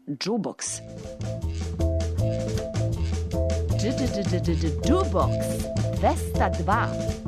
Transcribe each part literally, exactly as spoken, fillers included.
Jukebox. Jukebox dvesta dva.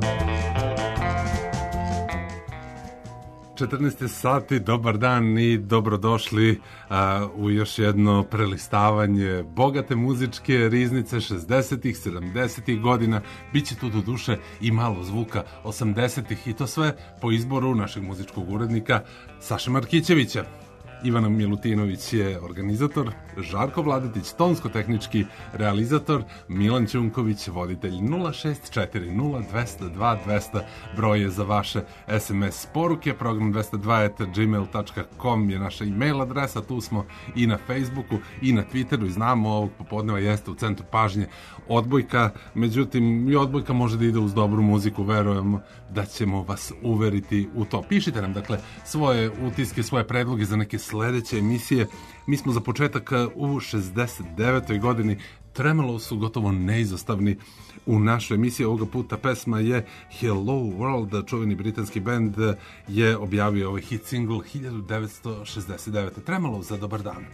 četrnaest sati, dobar dan i dobrodošli a, u još jedno prelistavanje bogate muzičke riznice šezdesetih, sedamdesetih godina. Biće tu do duše i malo zvuka osamdesetih i to sve po izboru našeg muzičkog urednika Saše Markićevića. Ivana Milutinović je organizator, Žarko Vladetić tonsko-tehnički realizator, Milan Ćunković voditelj. Nula šest četiri nula dvesta dva dvesta broj je za vaše es em es poruke, program dvesta dva at gmail dot com je naša e-mail adresa, tu smo i na Facebooku i na Twitteru i znamo ovog popodneva jeste u centru pažnje odbojka, međutim i odbojka može da ide uz dobru muziku, verujemo da ćemo vas uveriti u to. Pišite nam dakle svoje utiske, svoje predloge za neke sledeće emisije. Mi smo za početak u šezdeset devetoj godini, Tremolo su gotovo neizostavni u našoj emisiji. Ovoga puta pesma je Hello World, čuveni britanski bend je objavio ovaj hit single hiljadu devetsto šezdeset devete. Tremolo za dobar dan.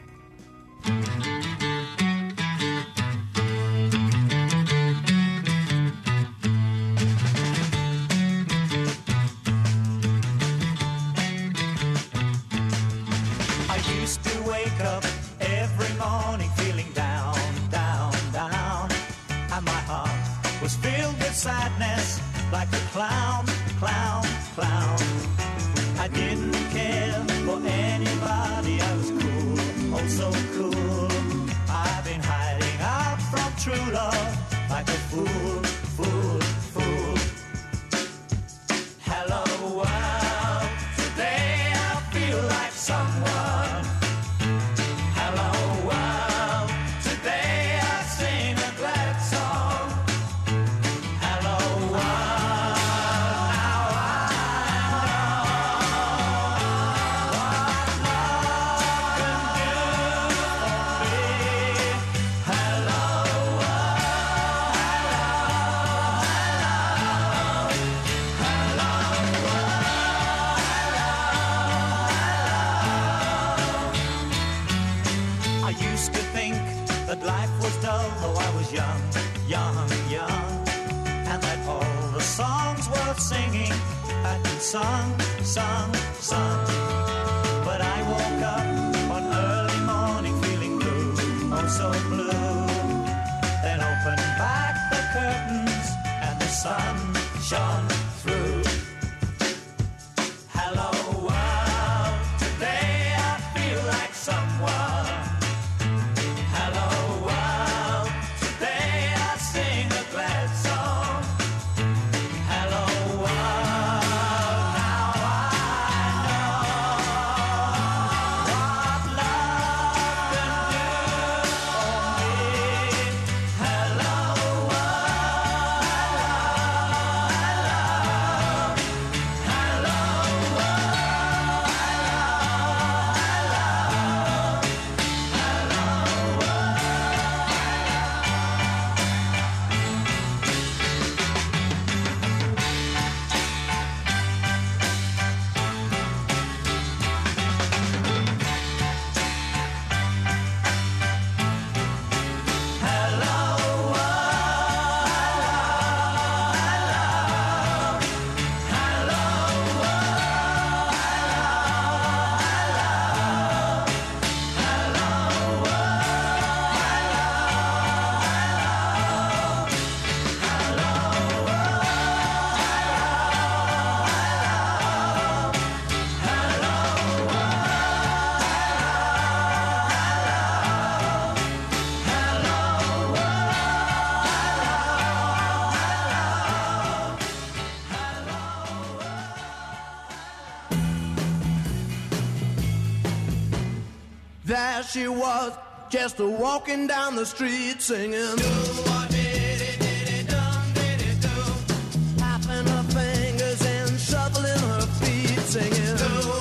Sadness like a clown, clown, clown. I didn't care for anybody. I was cool, oh so cool. I've been hiding out from true love like a fool, fool, fool. Hello world, today I feel like someone. Hello world, today I sing a glad song. Singing, I've been sung, sung, sung. But I woke up one early morning feeling blue, oh so blue. Then opened back the curtains and the sun shone through. Hello world, today I feel like someone. Hello world, today I sing a glad song. There she was, just a walking down the street singing. Tapping her fingers and shuffling her feet singing.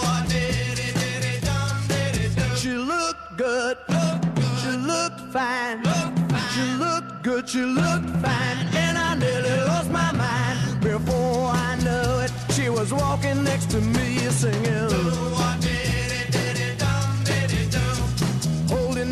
She looked good, she looked fine, she looked good, she looked fine, and I nearly lost my mind. Before I knew it, she was walking next to me singing. Holding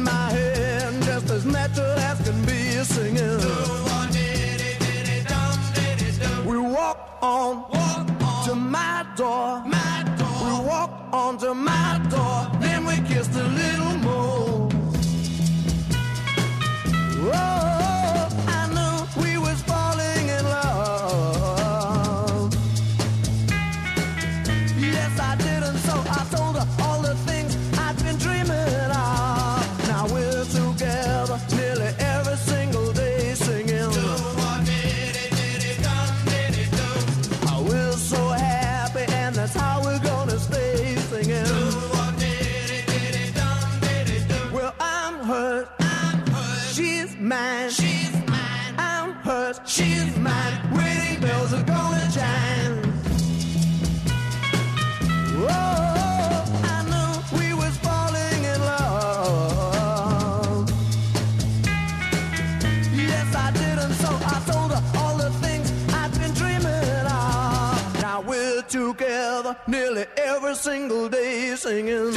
mine. She's mine. I'm hers. She's mine. Wedding bells are gonna chime. Whoa, I knew we was falling in love. Yes, I did, and so I told her all the things I've been dreaming of. Now we're together nearly every single day singing.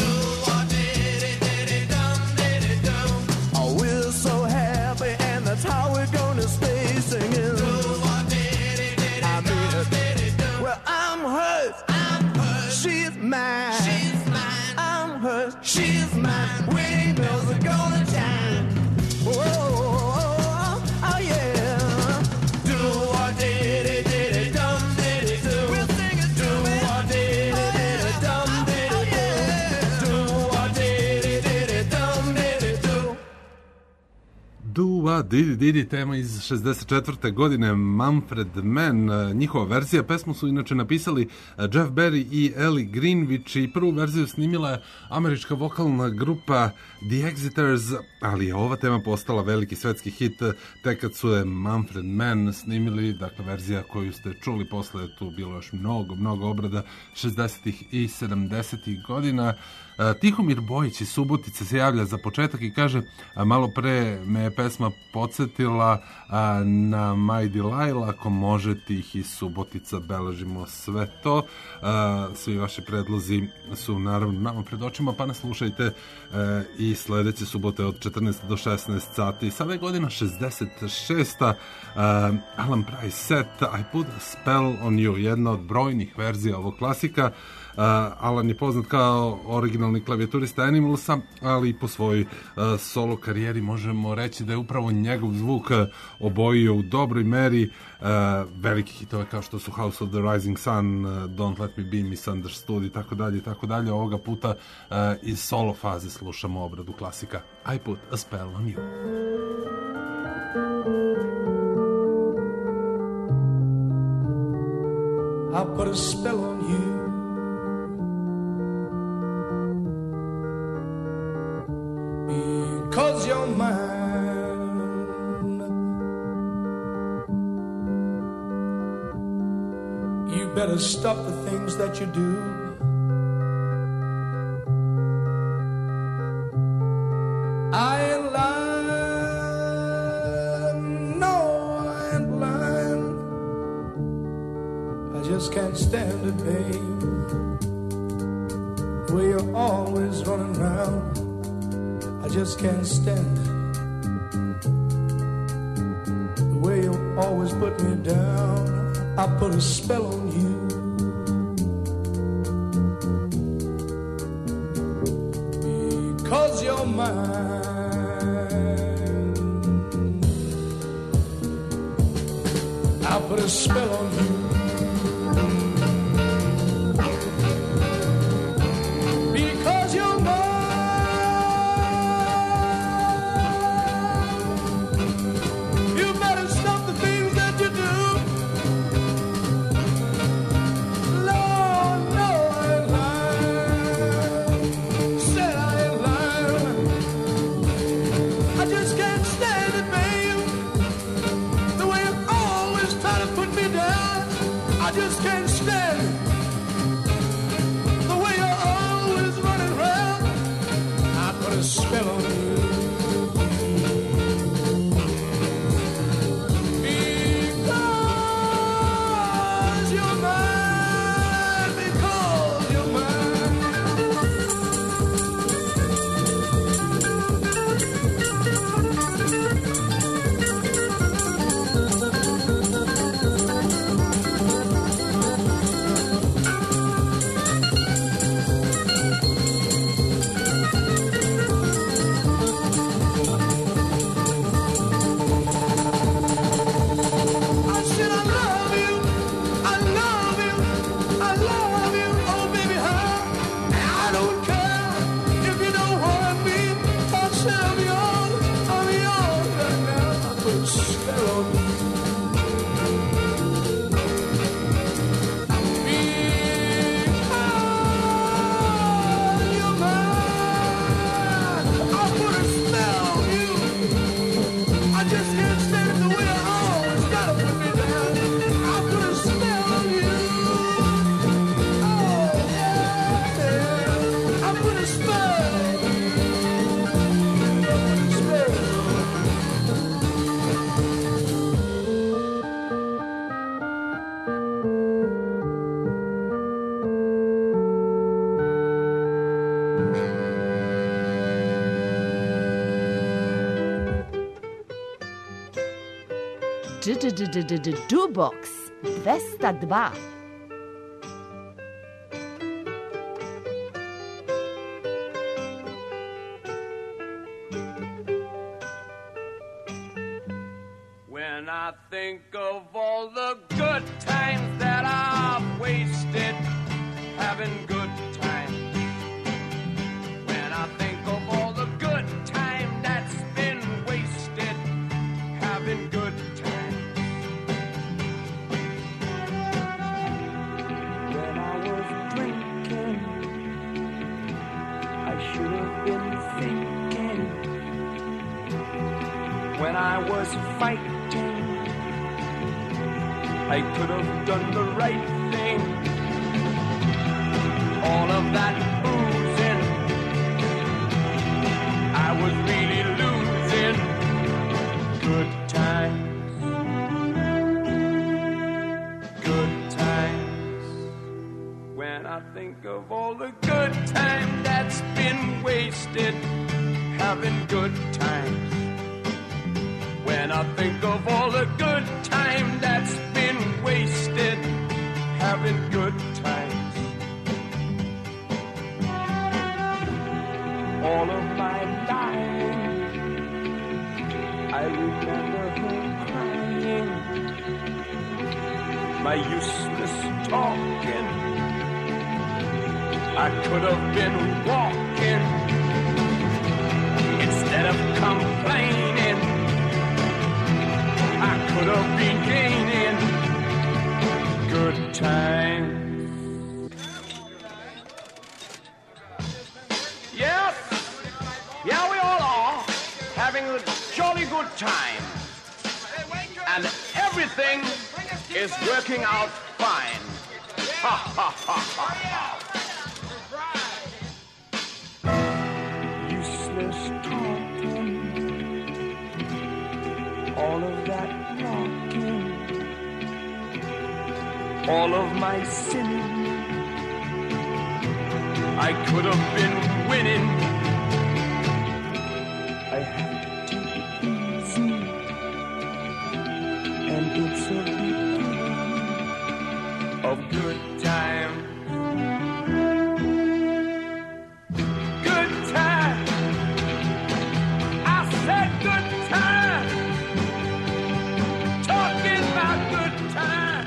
Oh, we're so happy, and that's how we're gonna stay singing. I mean it. Well, I'm hers. She's mine. She's mine. I'm hers. She's mine. Wedding bells are gonna chime. Whoa, oh yeah. Do what did it, did it, dum did it do. We'll sing it. Do what did it, did it, dum did it do. Do what did it, did it, dum did it do. Duva Didi Didi, tema iz šezdeset četvrte godine, Manfred Mann. Njihova verzija, pesmu su inače napisali Jeff Berry i Ellie Greenwich i prvu verziju snimila je američka vokalna grupa The Exiters, ali je ova tema postala veliki svetski hit tek kad su je Manfred Mann snimili, dakle verzija koju ste čuli, posle je tu bilo još mnogo, mnogo obrada šezdesetih i sedamdesetih godina. Tihomir Bojić iz Subotice se javlja za početak i kaže, malo pre me je pesma podsjetila na My Delilah, ako može tih iz Subotica, beležimo sve to. Svi vaši predlozi su naravno nama pred očima, pa nas slušajte i sledeće subote od četrnaest do šesnaest sati. Sada je godina šezdeset šesta. Alan Price set I Put a Spell on You, jedna od brojnih verzija ovog klasika. Uh, Alan je poznat kao originalni klavijaturista Animalsa, ali i po svojoj uh, solo karijeri možemo reći da je upravo njegov zvuk uh, obojio u dobroj meri uh, veliki hitove kao što su House of the Rising Sun, uh, Don't Let Me Be Misunderstood i tako dalje i tako dalje. Ovoga puta uh, iz solo faze slušamo obradu klasika I Put a Spell on You. I put a spell on you. Because you're mine. You better stop the things that you do. I ain't lying, no, I ain't lying. I just can't stand it, babe. The way you're always running around, I just can't stand it. The way you always put me down, I put a spell on you. Because you're mine. I put a spell on you. Because you're mine. Stand it, babe. The way you always try to put me down. Jukebox dvesta dva. When I think of all the good times that I've wasted, having good times. When I think of all the good time that's been wasted, having good times. When I was drinking, I should have been thinking. When I was fighting, I could have done the right thing. All of that boozing, I was really losing. Good times, good times. When I think of all the good time that's been wasted, having good times. When I think of all the good time that's been wasted, having good times. All of my lying, I remember her crying. My useless talking, I could have been walking instead of complaining. I could have been gaining good times. Yes, yeah, we all are having a jolly good time. And everything is working out fine. Ha, ha, ha, ha, ha. Useless talking, all of that knocking, all of my sinning, I could have been winning. I have to be easy, and it's a beginning of good time. Good time. I said good time. Talking about good time.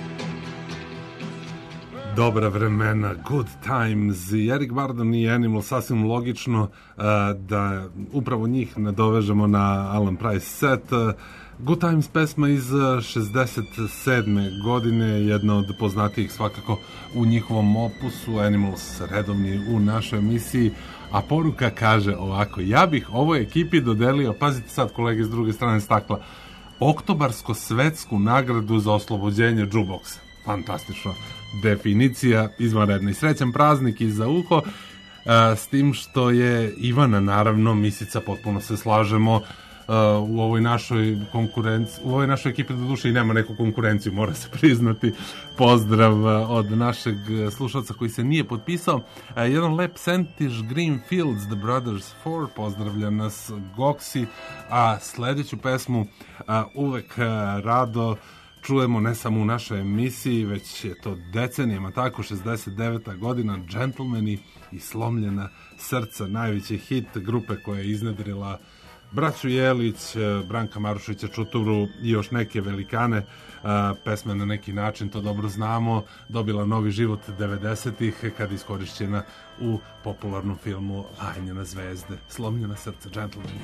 Dobra vremena, good times. I Eric Burdon i Animal, sasvim logično uh, da upravo njih nadovežemo na Alan Price set. Uh, Good Times pesma iz šezdeset sedme godine, jedna od poznatijih svakako u njihovom opusu, Animals redovni u našoj emisiji, a poruka kaže ovako: ja bih ovoj ekipi dodelio, pazite sad kolege s druge strane stakla, oktobarsko-svetsku nagradu za oslobođenje jukeboxa. Fantastično. Definicija izvanredna. I srećan praznik i za uho, a, s tim što je Ivana, naravno, Misica, potpuno se slažemo, a, u ovoj našoj konkurenciji, u ovoj našoj ekipi do duše i nema neku konkurenciju, mora se priznati. Pozdrav a, od našeg slušalca koji se nije potpisao. A, jedan lep sentiš, Greenfields, The Brothers Four, pozdravlja nas Goksi, a sledeću pesmu a, uvek a, rado čujemo ne samo u našoj emisiji, već je to decenijama tako, šezdeset deveta godina, Gentlemani i Slomljena srca, najveći hit grupe koja je iznedrila braću Jelić, Branka Marušića, Čuturu i još neke velikane. Pesma na neki način, to dobro znamo, dobila novi život devedesetih kad je iskorišćena u popularnom filmu Lajanje na zvezde. Slomljena srca, Gentlemani.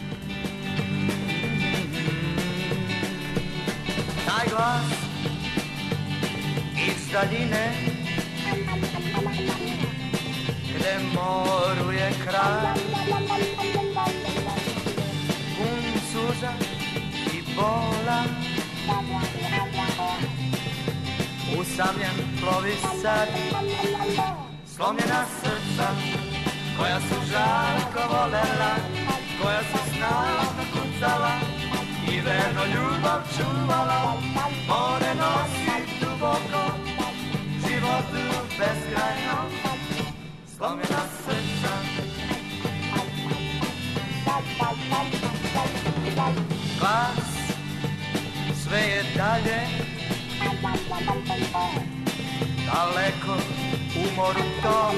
Taj glas iz daljine, gde moru je kraj, pun suza i bola, usamljen plovi sad, slomljena srca koja su žarko volela, koja su snažno kucala i verno ljubav čuvala. More nosi duboko, životu beskrajno, slomljena srca. Glas sve je dalje, daleko u moru tom.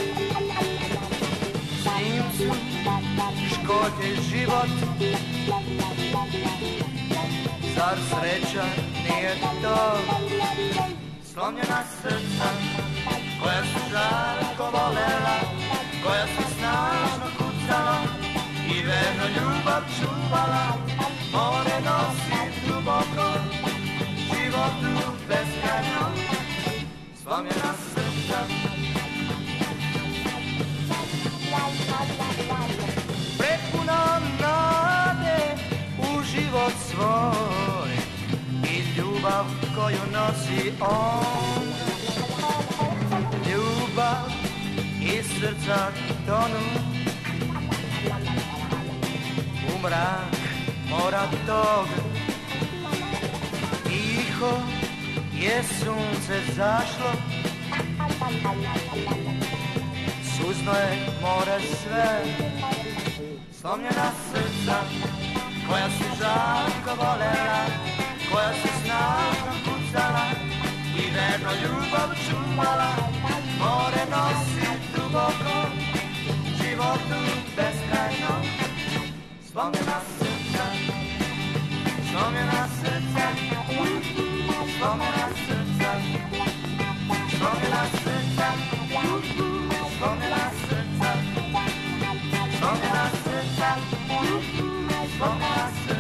Snimcu škod je život, zar sreća nije to? Slomljena srca koja su žarko volela, koja su snažno kucala i verno ljubav čuvala. More nosi duboko, životu beskrajno, slomljena srca. Prepuna nade u život svoj i ljubav koju nosi on. Ljubav iz srca tonu u mrak mora tog. Tiho je sunce zašlo, suzno je more sve. Slomljena srca koja su žarko volela, koja su snažno kucala i verno ljubav čuvala. More nosi duboko, životu beskrajno, slomljena srca, slomljena srca, slomljena srca, slomljena srca, slomljena srca, slomljena srca, slomljena srca.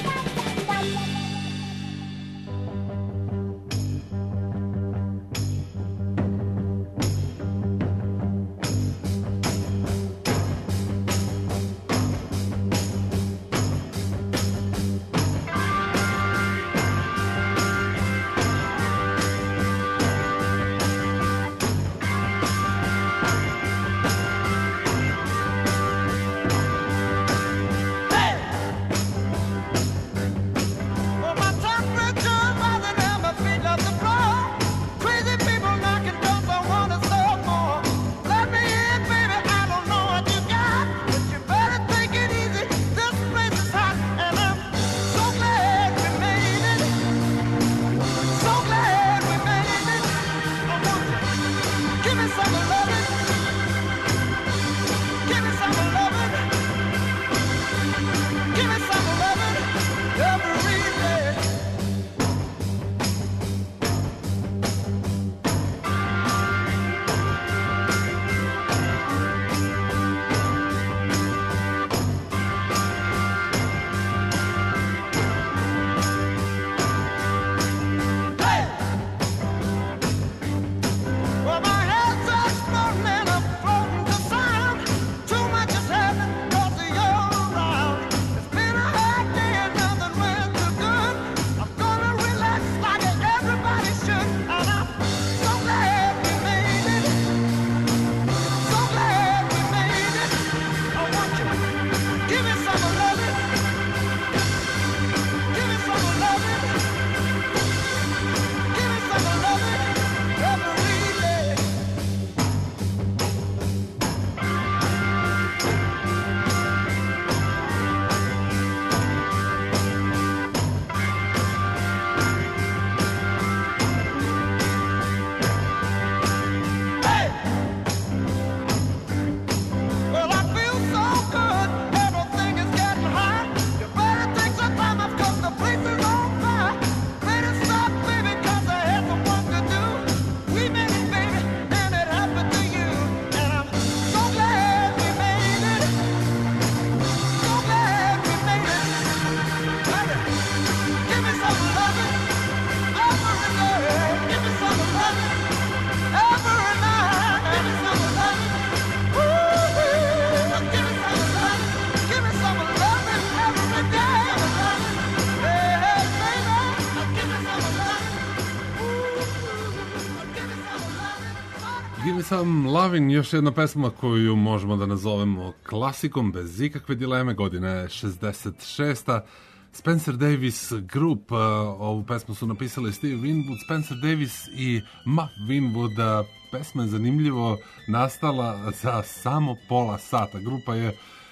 Sam Lovin, još jedna pesma koju možemo da nazovemo klasikom bez ikakve dileme. Godina je šezdeset šesta. Spencer Davis Group, ovu pesmu su napisali Steve Winwood, Spencer Davis i Muff Winwood. Pesma je zanimljivo nastala za samo pola sata. Grupa je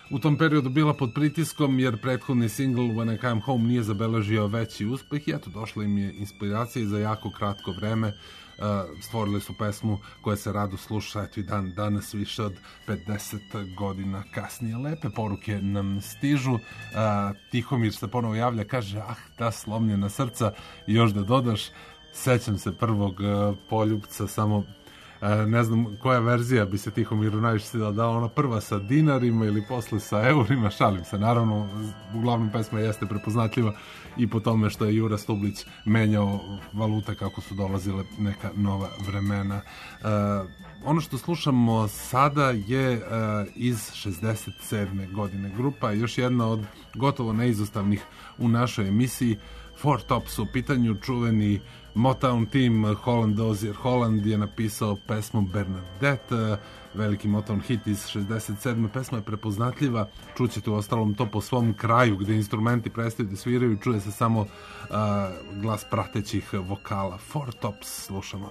u tom periodu bila pod pritiskom jer prethodni single When I Come Home nije zabeležio veći uspeh i eto došla im je inspiracija za jako kratko vreme. Uh, stvorili su pesmu koja se rado sluša eto i dan danas više od pedeset godina kasnije. Lepe poruke nam stižu. uh, Tihomir se ponovo javlja, kaže ah ta slomljena srca i još da dodaš sećam se prvog uh, poljupca, samo Uh, ne znam koja verzija bi se Tihomiru najviše svidjela, da ona prva sa dinarima ili posle sa eurima, šalim se, naravno uglavnom pesma jeste prepoznatljiva i po tome što je Jura Stublić menjao valute kako su dolazile neka nova vremena. Uh, ono što slušamo sada je uh, iz šezdeset sedme godine, grupa još jedna od gotovo neizostavnih u našoj emisiji. Four Tops u pitanju, čuveni Motown team Holland Dozier Holland je napisao pesmu Bernadette, veliki Motown hit iz šezdeset sedme. Pesma je prepoznatljiva, čućete u ostalom to po svom kraju gde instrumenti prestaju da sviraju, čuje se samo uh, glas pratećih vokala. Four Tops slušamo.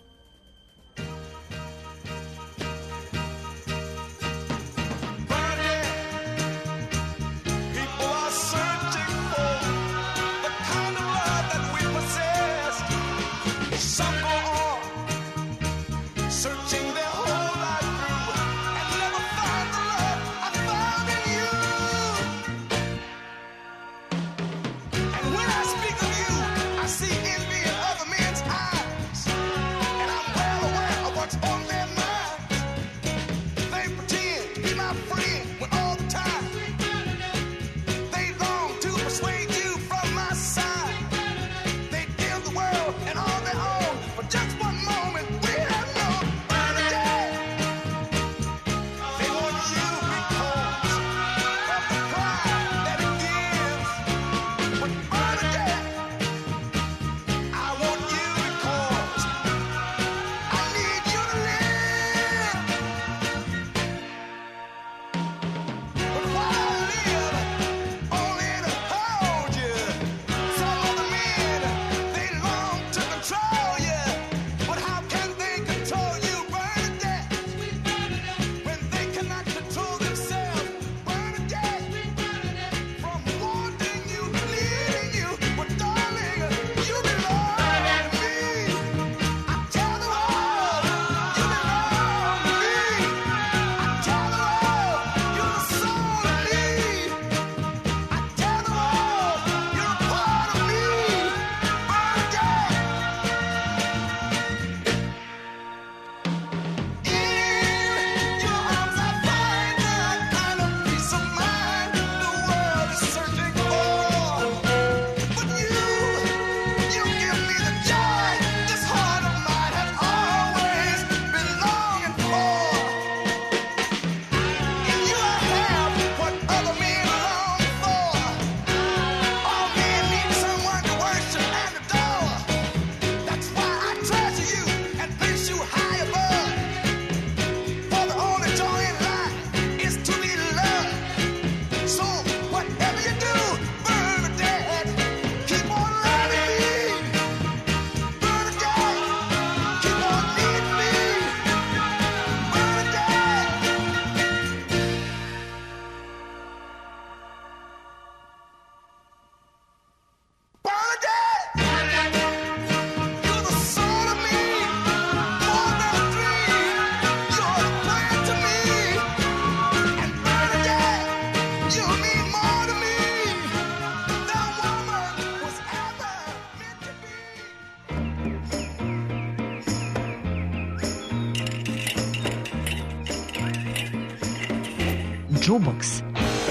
Jukebox.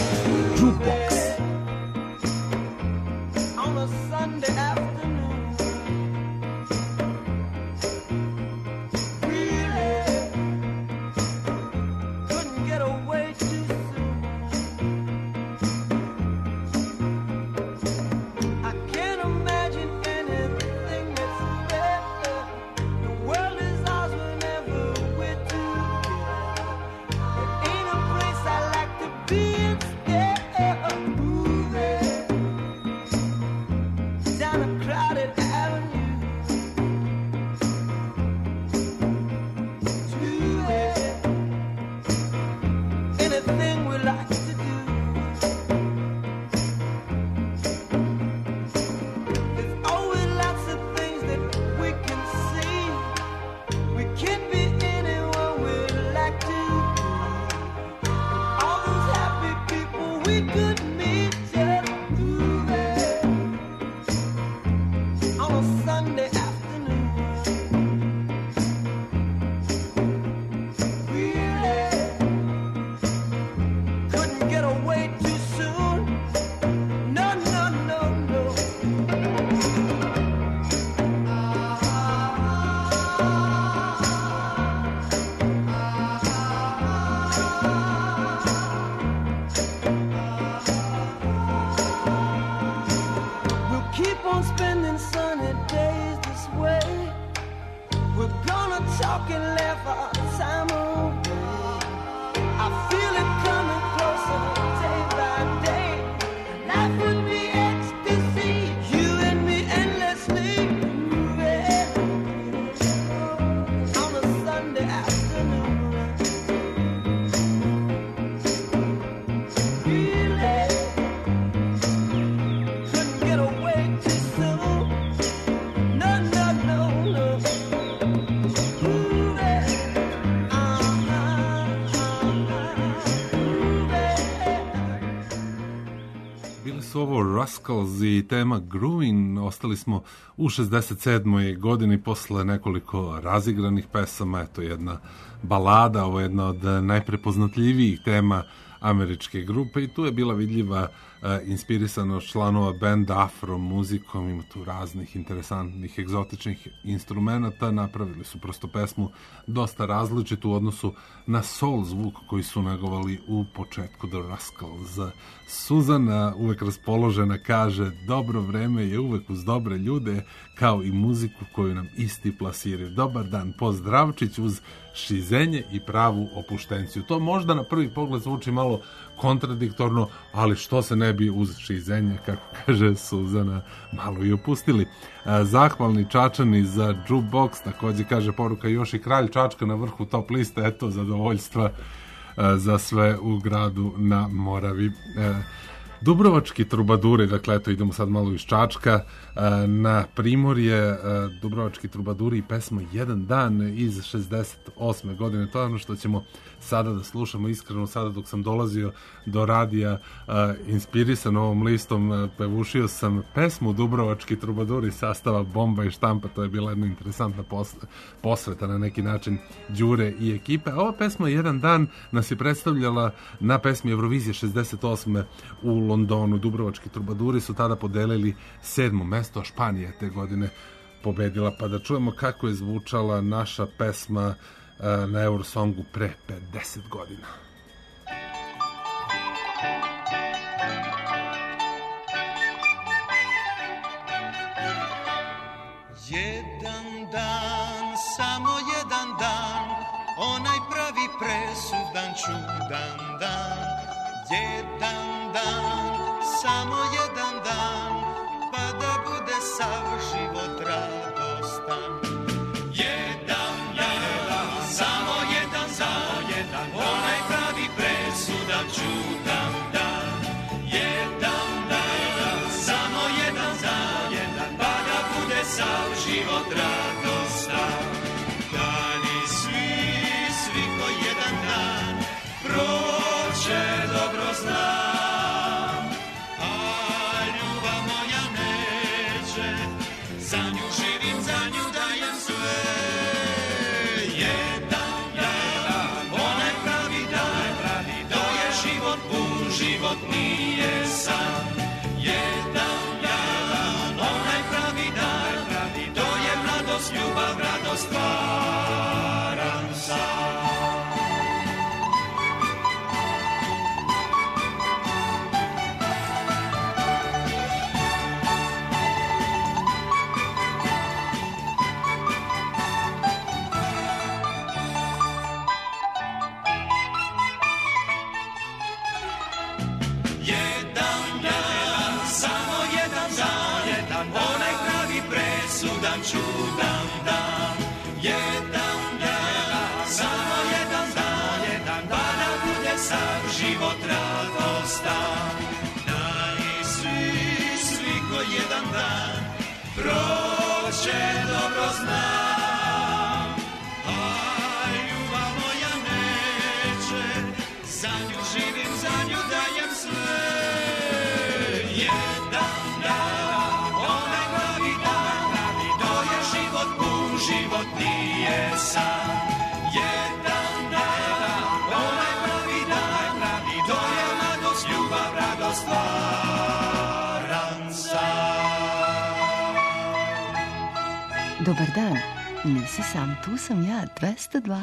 Jukebox. On a Sunday afternoon, really couldn't get away too soon. I can't imagine anything that's better. The world is ours whenever we're together. There ain't a place I like to be. really good to me, just grooving on a Sunday afternoon. Really couldn't get away too soon. No, no, no, no. We'll keep on spending sunny days this way. We're gonna talk and laugh our time away. I feel it coming closer day by day. Life would be ecstasy, you and me endlessly moving on a Sunday afternoon. Really couldn't get away too soon. No, no, no, no. Moving, uh-huh, uh-huh, moving. Bili su ovo Rascals i tema Groovin. Ostali smo u šezdeset sedmoj godini posle nekoliko razigranih pesama. Eto jedna balada, ovo je jedna od najprepoznatljivijih tema američke grupe i tu je bila vidljiva e, inspirisanost članova benda afro muzikom, ima tu raznih interesantnih egzotičnih instrumenata, napravili su prosto pesmu dosta različitu u odnosu na soul zvuk koji su negovali u početku The Rascals. Suzana, uvek raspoložena, kaže dobro vreme je uvek uz dobre ljude, kao i muziku koju nam isti plasiraju. Dobar dan, pozdravčić uz šizenje i pravu opuštenciju. To možda na prvi pogled zvuči malo kontradiktorno, ali što se ne bi uz šizenje, kako kaže Suzana, malo i opustili. Zahvalni Čačani za jukebox, takođe kaže poruka još i kralj Čačka na vrhu top liste, eto zadovoljstva za sve u gradu na Moravi. Dubrovački trubaduri, dakle eto idemo sad malo iz Čačka na Primorje, Dubrovački trubaduri i pesma Jedan dan iz šezdeset osme godine. To je ono što ćemo sada da slušamo. Iskreno sada dok sam dolazio do radija inspirisan ovom listom, pevušio sam pesmu Dubrovački trubaduri sastava Bomba i Štampa. To je bila jedna interesantna posveta na neki način Đure i ekipe. Ova pesma Jedan dan nas je predstavljala na pesmi Eurovizije šezdeset osme u Londonu. Dubrovački trubaduri su tada podelili sedmo mesto, a Španija je te godine pobedila. Pa da čujemo kako je zvučala naša pesma na Eurosongu pre pedeset godina. Jedan dan, samo jedan dan, onaj pravi presudan čudan dan. Jedan dan, samo jedan dan, pa da bude sav život radostan. Jedan, jedan, samo jedan dan, onaj pravi presudan čudan dan. Jedan, jedan, samo jedan dan, pa da bude sav život radostan. Dani svi, svi ko jedan dan prođe, dobro znam, a ljubav moja neće, za nju živim, za nju dajem sve. Jedan, jedan, onaj pravi dan, to je život pun, život nije san. Jedan, jedan, onaj pravi dan, to je mladost, ljubav, radost, stvaran san. Čudan dan, jedan dan, samo jedan dan, jedan dan, da bude sav život radostan. Dani svi, svi ko jedan dan prođe, dobro znam, a ljubav moja neće, za nju živim, za nju dajem sve. život nije san. Jedan dan, onaj pravi dan, pravi to je mladost, ljubav, radost, stvaran san. Dobar dan, nisi sam, tu sam ja, dvesta dva.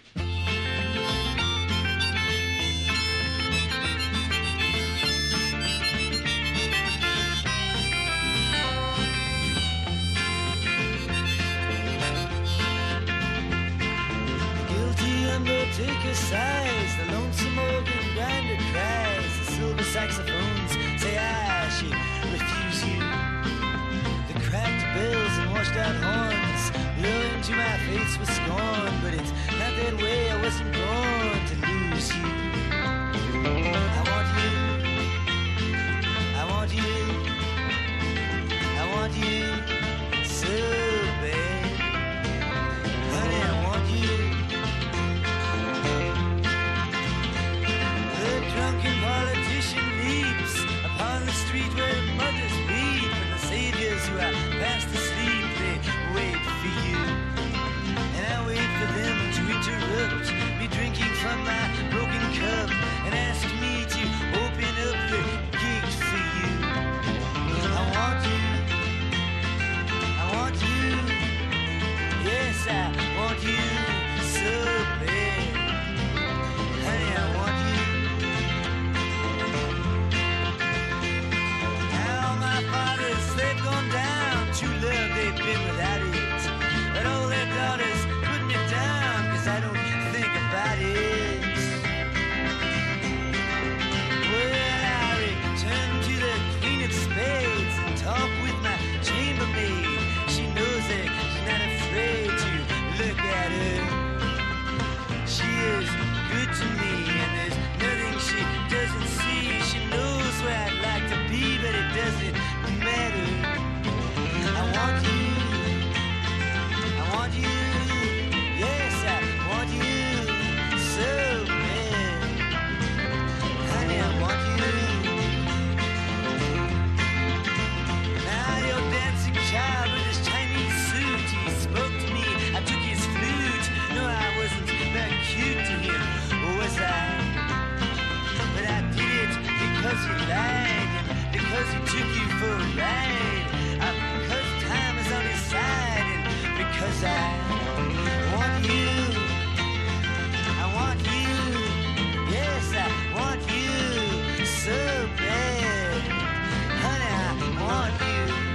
Undertaker sighs, the lonesome organ grinder cries, the silver saxophones say I should refuse you. The cracked bells and washed out horns blow into my face with scorn, but it's not that way, I wasn't born to lose you. I want you, I want you, I want you so bad. Honey, I want you. Drunken politician leaps upon the street where mothers weep, and the saviors who are fast asleep, they wait for you. And I wait for them to interrupt me drinking from my broken cup and ask me to open up the gate for you. I want you, I want you, yes I want you so bad. Honey, I want you. They've gone down to love, they've been without it. But all their daughters put me down, cause I don't think about it. Well, I return to the Queen of Spades and talk with my chambermaid. She knows that she's not afraid to look at her. She is good to me, and there's nothing she doesn't see. She knows where I'd like to be, but it doesn't matter. I want you, I want you, yes I want you so bad. Honey, I want you. Now your dancing child with his Chinese suit, he spoke to me, I took his flute. No, I wasn't that cute to him, was I? But I did it because you lied, and because he took you for a ride, uh, because time is on his side, and because I want you, I want you, yes I want you so bad, honey I want you.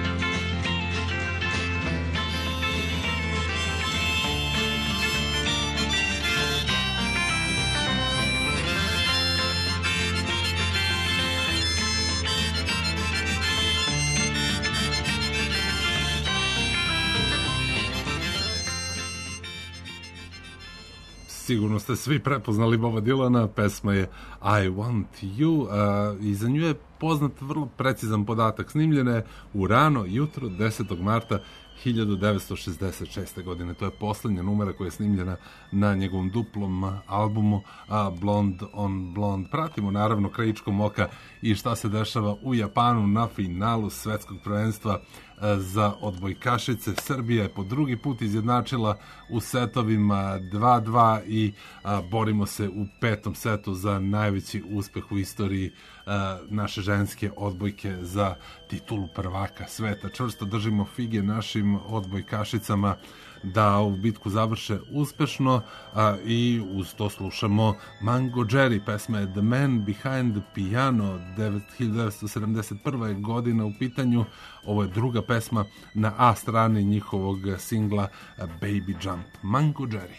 Sigurno ste svi prepoznali Boba Dylana, pesma je I Want You, a, i za nju je poznat vrlo precizan podatak. Snimljena je u rano jutro desetog marta hiljadu devetsto šezdeset šeste. godine. To je poslednja numera koja je snimljena na njegovom duplom albumu a, Blonde on Blonde. Pratimo naravno krajičkom oka i šta se dešava u Japanu na finalu svetskog prvenstva za odbojkašice. Srbija je po drugi put izjednačila u setovima dva dva i a, borimo se u petom setu za najveći uspeh u istoriji a, naše ženske odbojke za titulu prvaka sveta. Čvrsto držimo fige našim odbojkašicama da ovu bitku završe uspešno, a, i uz to slušamo Mango Jerry, pesma je The Man Behind the Piano, hiljadu devetsto sedamdeset prva. godina u pitanju. Ovo je druga pesma na A strani njihovog singla Baby Jump. Mango Jerry.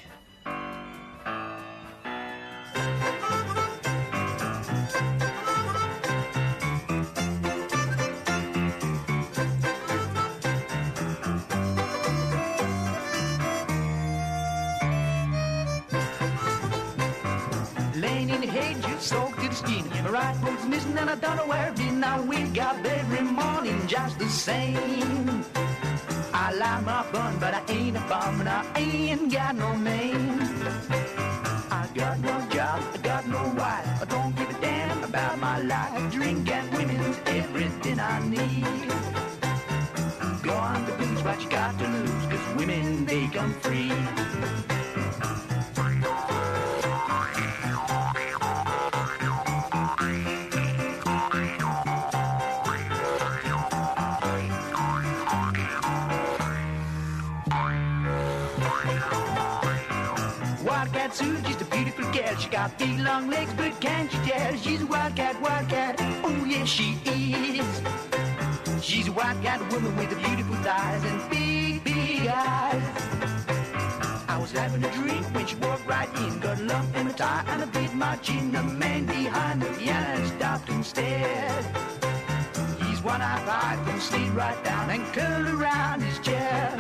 Right foot's missing and I don't know where it is. Now we got every morning just the same. I like my fun, but I ain't a bum and I ain't got no name. I got no job, I got no wife, I don't give a damn about my life. Drink and women's everything I need. go on the booze, what you got to lose, cause women, they come free. Wildcat Sue, she's a beautiful gal. She got big long legs, but can't you tell? She's a wildcat, wildcat. Oh yes, she is. She's a wildcat woman with the beautiful thighs and big, big eyes. I was having a drink when she walked right in, got a lump in my tie and a bit my chin. The man behind the piano stopped and stared. He's one-eyed five, then slid right down and curled around his chair.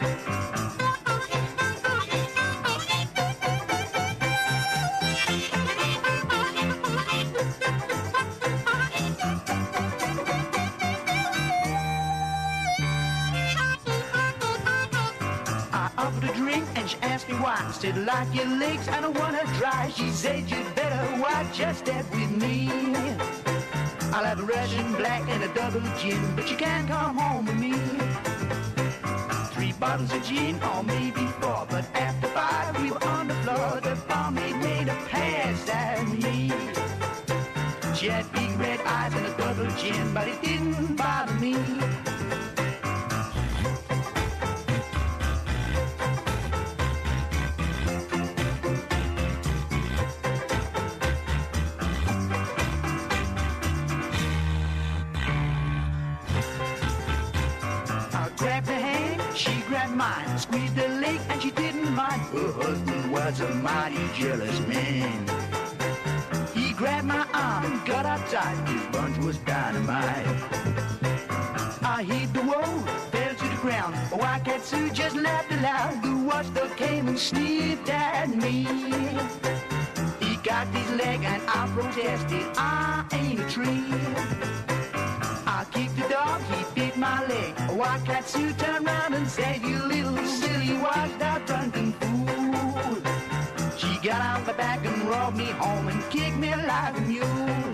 Me why? I said, like your legs, I don't want to dry. She said, you'd better watch your step with me. I'll have a Russian black and a double gin, but you can't come home with me. Three bottles of gin, or maybe four, but after five, we were on the floor. The barmaid made a pass at me. She had big red eyes and a double gin, but it didn't bother me. Mine, squeezed her leg and she didn't mind. Her husband was a mighty jealous man. He grabbed my arm and got outside. His bunch was dynamite. I hit the wall, fell to the ground. A Wildcat Sue just laughed aloud. The watchdog came and sniffed at me. He got his leg and I protested. I ain't a tree. I kicked the dog, he bit my leg. A Wildcat Sue turned round and said, you little silly washed out drunken fool. She got on my back and rolled me home and kicked me like a mule.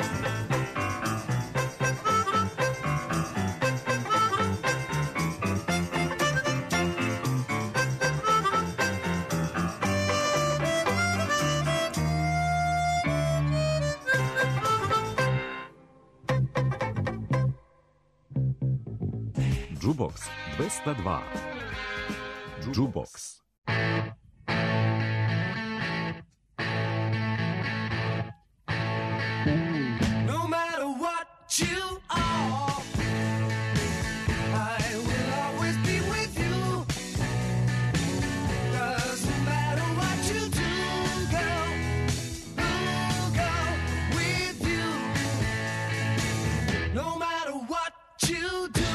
Jukebox двеста два. Jukebox. No matter what you are, I will always be with you. Doesn't matter what you do, girl, ooh, girl, with you. No matter what you do,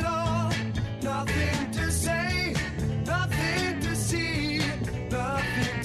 nothing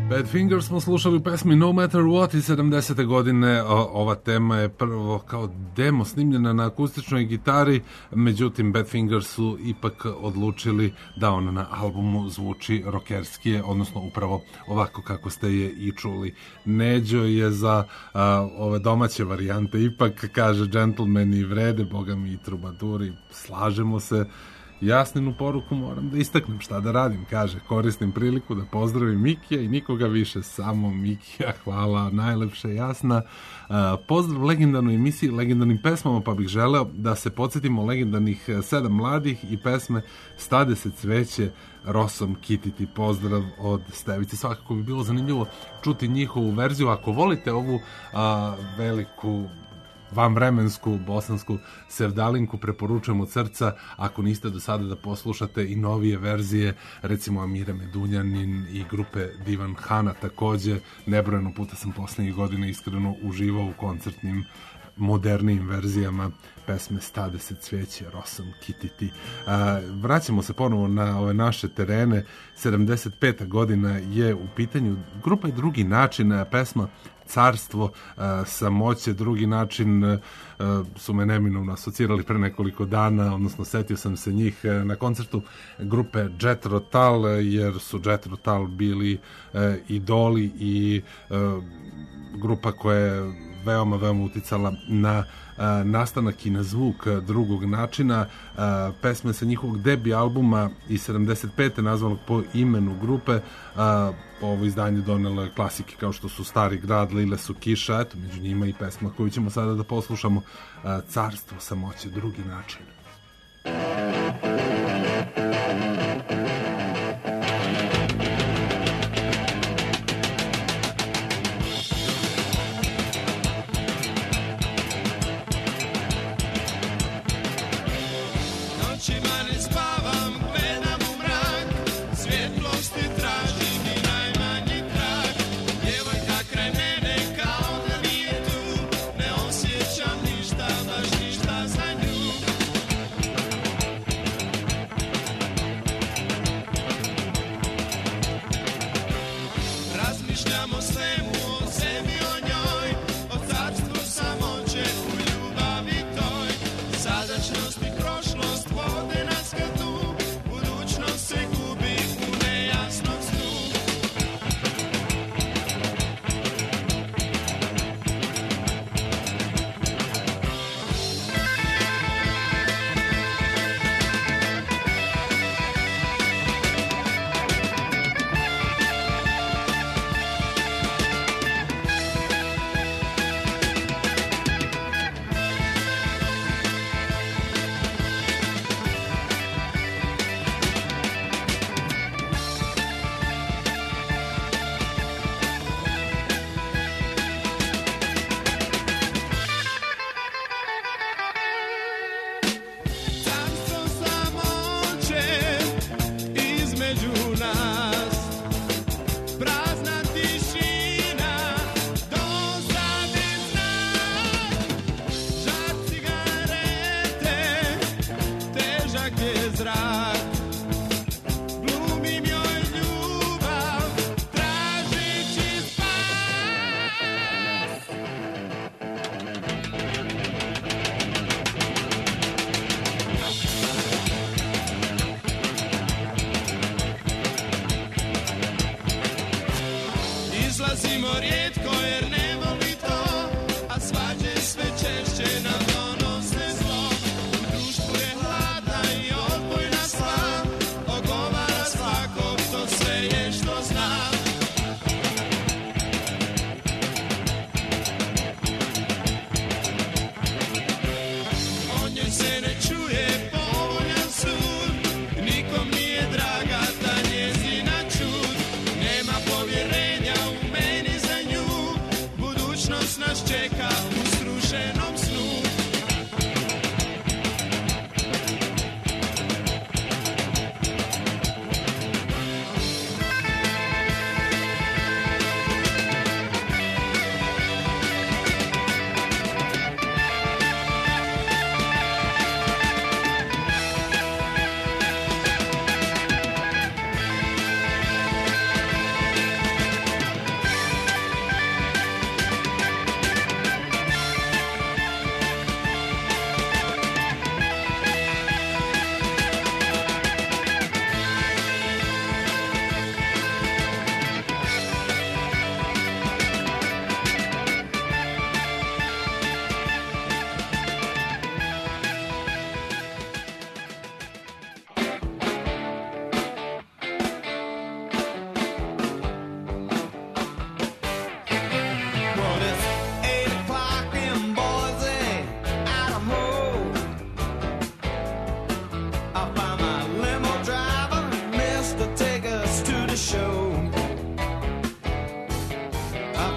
Badfinger smo slušali u pesmi No Matter What iz sedamdesete godine. O, ova tema je prvo kao demo snimljena na akustičnoj gitari, međutim Badfinger su ipak odlučili da on na albumu zvuči rokerskije, odnosno upravo ovako kako ste je i čuli. Neđo je za a, ove domaće varijante ipak, kaže, džentlmeni vrede, boga mi i trubaduri, slažemo se. Jasninu poruku moram da istaknem, šta da radim, kaže, koristim priliku da pozdravim Mikija i nikoga više, samo Mikija, hvala, najlepše, Jasna. Uh, pozdrav legendarnoj emisiji, legendarnim pesmama, pa bih želeo da se podsjetimo legendarnih sedam mladih i pesme Stade se cveće rosom kititi. Pozdrav od Stevice. Svakako bi bilo zanimljivo čuti njihovu verziju. Ako volite ovu uh, veliku vanvremensku bosansku sevdalinku, preporučujem od srca, ako niste do sada, da poslušate i novije verzije, recimo Amire Medunjanin i grupe Divan Hana. Takođe, nebrojeno puta sam poslednjih godina iskreno uživao u koncertnim modernijim verzijama pesme Stade se cveće rosom kititi. A, vraćamo se ponovo na ove naše terene. sedamdeset peta godina je u pitanju. Grupa je Drugi način, pesma Carstvo, a, samoće. Drugi način a, su me neminovno asocirali pre nekoliko dana, odnosno setio sam se njih na koncertu grupe Jethro Tull, jer su Jethro Tull bili a, idoli i a, grupa koja je veoma, veoma uticala na a, nastanak i na zvuk Drugog načina. A, pesme sa njihovog debi albuma iz sedamdeset pete nazvanog po imenu grupe. A, ovo izdanje donelo je klasike kao što su Stari grad, Lile su kiša, eto, među njima i pesma koju ćemo sada da poslušamo, a, Carstvo, samoće, Drugi način.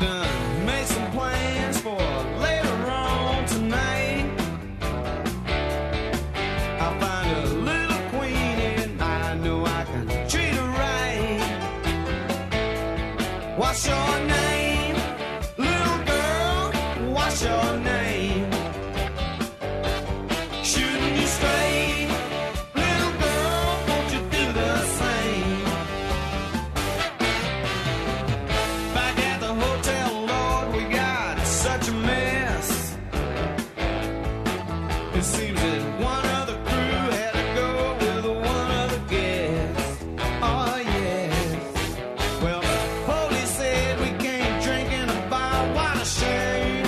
done made some plans for later on tonight. I'll find a little queen and I know I can treat her right. What's your name, little girl? What's your name? Shooting you straight, little girl, won't you do the same? Back at the hotel, Lord, we got such a mess. It seems that one of the crew had to go with one of the guests. Oh yes. Well, the police said we can't drink in a bar. What a shame.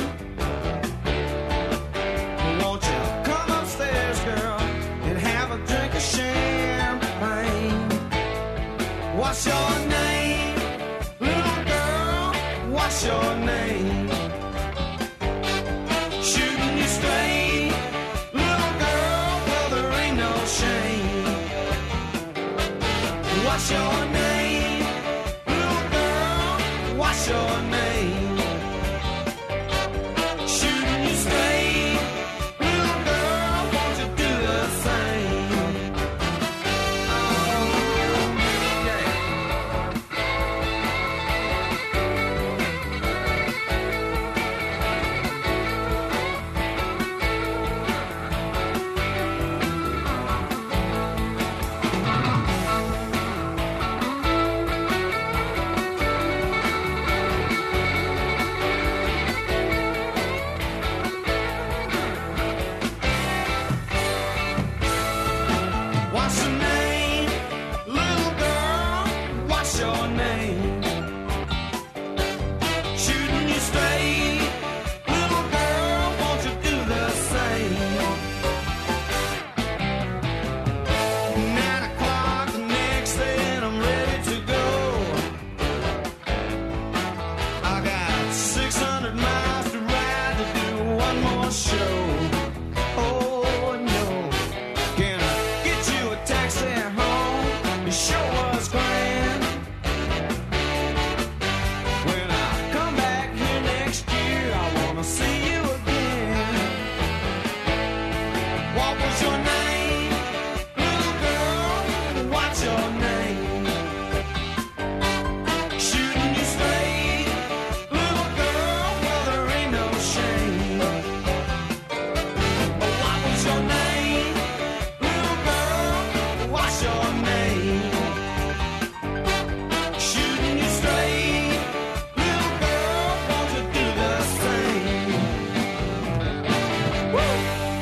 Won't you come upstairs, girl, and have a drink of champagne? What's your name, little girl? What's your name? Shooting you straight, little girl, well there ain't no shame. What's your name, little girl? What's your name? Shooting you straight, little girl, won't you do the same? Oh, yeah. What's your name, little girl? What's your name? Shooting you straight, little girl, won't you do the same? Nine o'clock the next day and I'm ready to go. I got six hundred miles to ride to do one more show. Oh no, can I get you a taxi home? You sure was grand. When I come back here next year, I wanna see you again. What was your name, little girl? What's your name? Shooting you straight, little girl, well there ain't no shame. What was your name, little girl? What's your name? Shooting you straight, little girl, won't you do the same? Woo!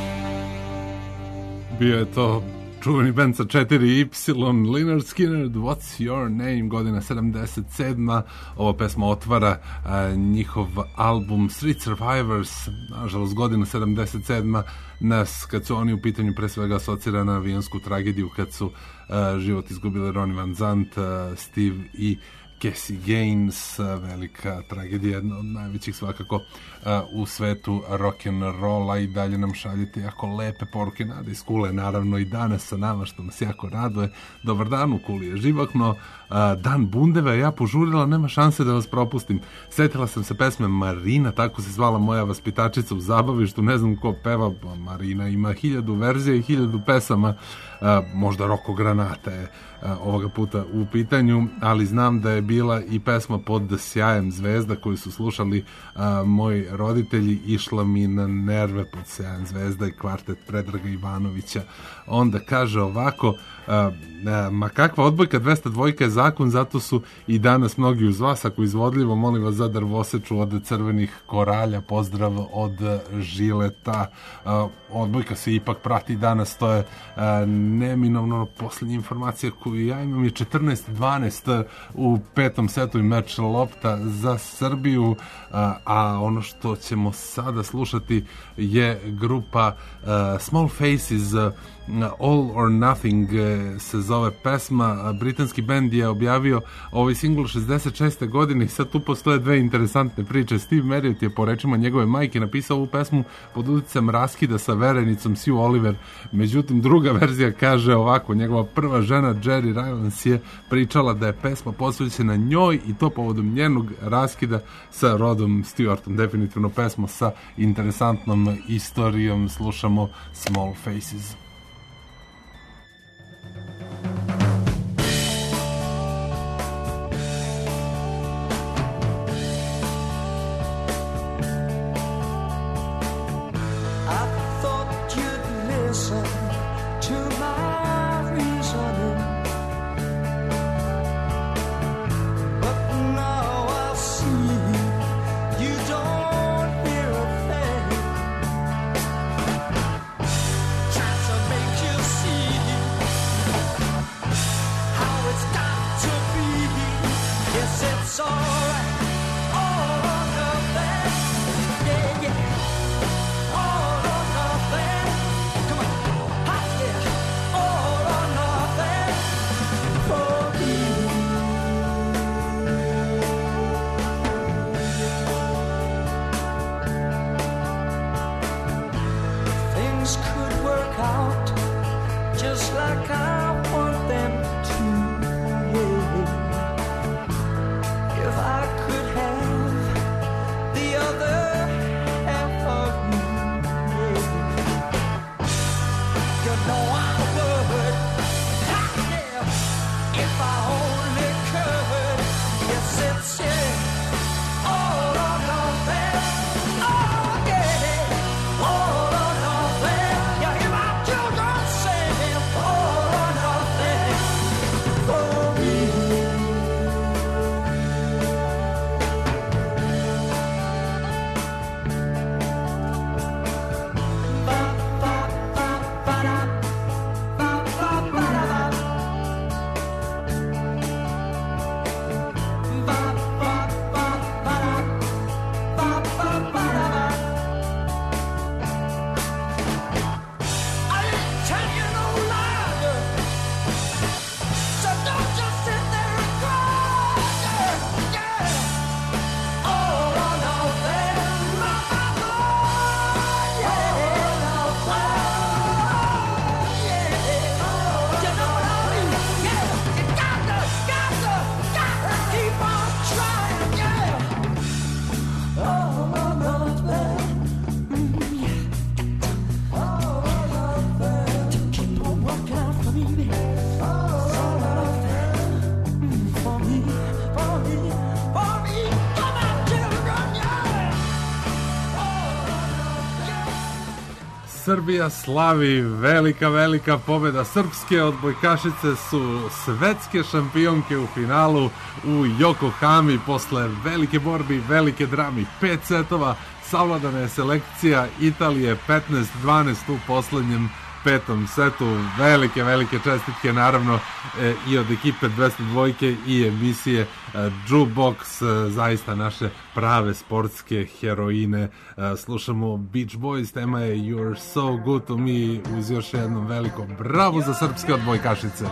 Bio je to čuveni band sa četiri ipsilon, Lynyrd Skynyrd, What's Your Name, godina sedamdeset sedma. Ova pesma otvara a, njihov album Street Survivors, nažalost godina sedamdeset sedma. Nas, kad su oni u pitanju, pre svega asocira na avionsku tragediju kad su a, život izgubili Ronnie Van Zant, a, Steve i Cassie Gaines, velika tragedija, jedna od najvećih svakako uh, u svetu rock'n'rolla. I dalje nam šaljete jako lepe poruke nade iz Kule, naravno i danas sa nama, što nas jako raduje. Dobar dan, u Kuli je živahno, uh, dan bundeve, ja požurila, nema šanse da vas propustim. Setila sam se pesme Marina, tako se zvala moja vaspitačica u zabavištu, ne znam ko peva, Marina ima hiljadu verzija i hiljadu pesama, uh, možda Roko Granata je uh, ovoga puta u pitanju, ali znam da je bila i pesma Pod sjajem zvezda koju su slušali a, moji roditelji, Išla mi na nerve Pod sjajem zvezda i kvartet Predraga Ivanovića. Onda kaže ovako, a, a, ma kakva odbojka, dvesta dvojka je zakon, zato su i danas mnogi uz vas, ako izvodljivo, molim vas za drvoseču od crvenih koralja, pozdrav od Žileta. A, odbojka se ipak prati danas, to je a, neminovno. Poslednja informacija koju ja imam je četrnaest dvanaest u petom setu i meč lopta za Srbiju, a, a ono što ćemo sada slušati je grupa uh, Small Faces, All or Nothing se zove pesma. Britanski bend je objavio ovaj singl šezdeset šeste godine i sad tu postoje dve interesantne priče. Steve Marriott je po rečima njegove majke napisao ovu pesmu pod uticajem raskida sa verenicom Sue Oliver. Međutim, druga verzija kaže ovako: njegova prva žena Jerry Rylance je pričala da je pesma posvećena njoj i to povodom njenog raskida sa Rodom Stewartom. Definitivno pesma sa interesantnom istorijom. Slušamo Small Faces. Srbija slavi, velika, velika pobjeda. Srpske odbojkašice su svetske šampionke u finalu u Yokohami posle velike borbe i velike drame. Pet setova, savladana je selekcija Italije petnaest dvanaest u poslednjem petom setu. Velike, velike čestitke naravno e, i od ekipe dvesta dvojke i emisije e, Jukebox, e, zaista naše prave sportske heroine. E, slušamo Beach Boys, tema je You're So Good To Me uz još jedno veliko bravo za srpske odbojkašice.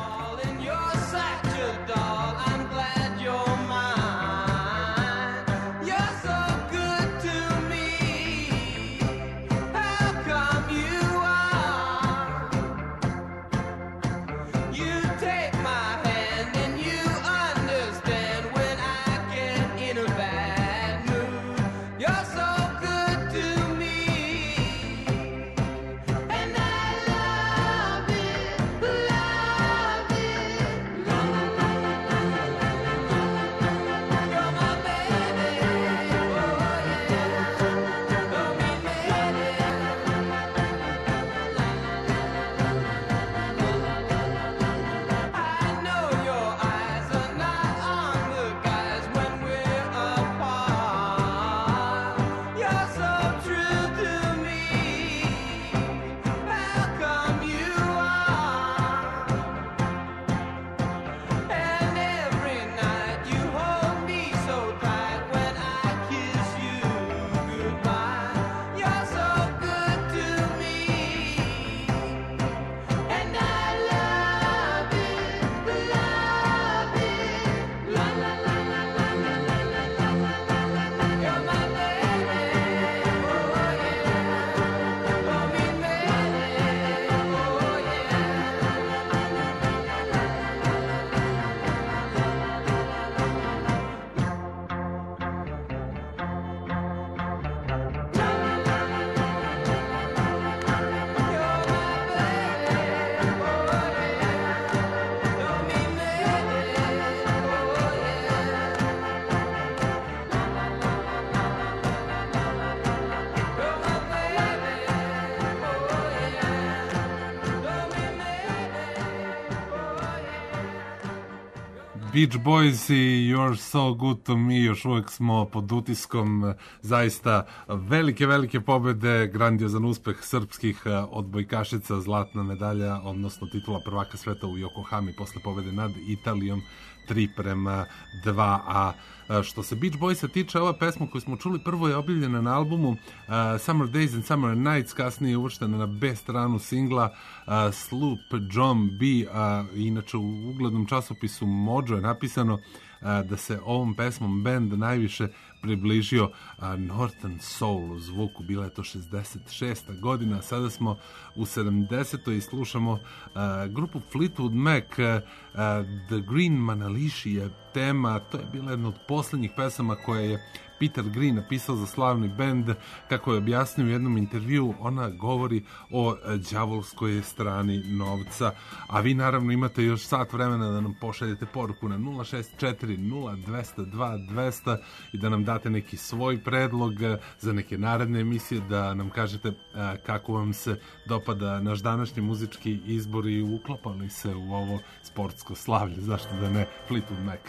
Love it. Beach Boys i You're So Good To Me, još uvijek smo pod utiskom zaista velike, velike pobede, grandiozan uspeh srpskih odbojkašica, zlatna medalja, odnosno titula prvaka sveta u Yokohami posle pobede nad Italijom tri prema dva. A što se Beach Boysa tiče, ova pesma koju smo čuli prvo je objavljena na albumu uh, Summer Days and Summer Nights, kasnije je uvrštena na B stranu singla uh, Sloop John B. Uh, inače u uglednom časopisu Mojo je napisano uh, da se ovom pesmom band najviše približio uh, Northern Soul u zvuku. Bila je to šezdeset šesta godina, sada smo u sedamdesetoj i slušamo uh, grupu Fleetwood Mac. uh, The Green Manalishi je tema, to je bila jedna od posljednjih pesama koje je Peter Green napisao za slavni bend. Kako je objasnio u jednom intervju, ona govori o đavolskoj strani novca. A vi naravno imate još sat vremena da nam pošaljete poruku na nula šest četiri nula dvesta dva dvesta i da nam date neki svoj predlog za neke naredne emisije, da nam kažete kako vam se dopada naš današnji muzički izbor i uklopali se u ovo sportsko slavlje. Zašto da ne? Fleetwood Mac.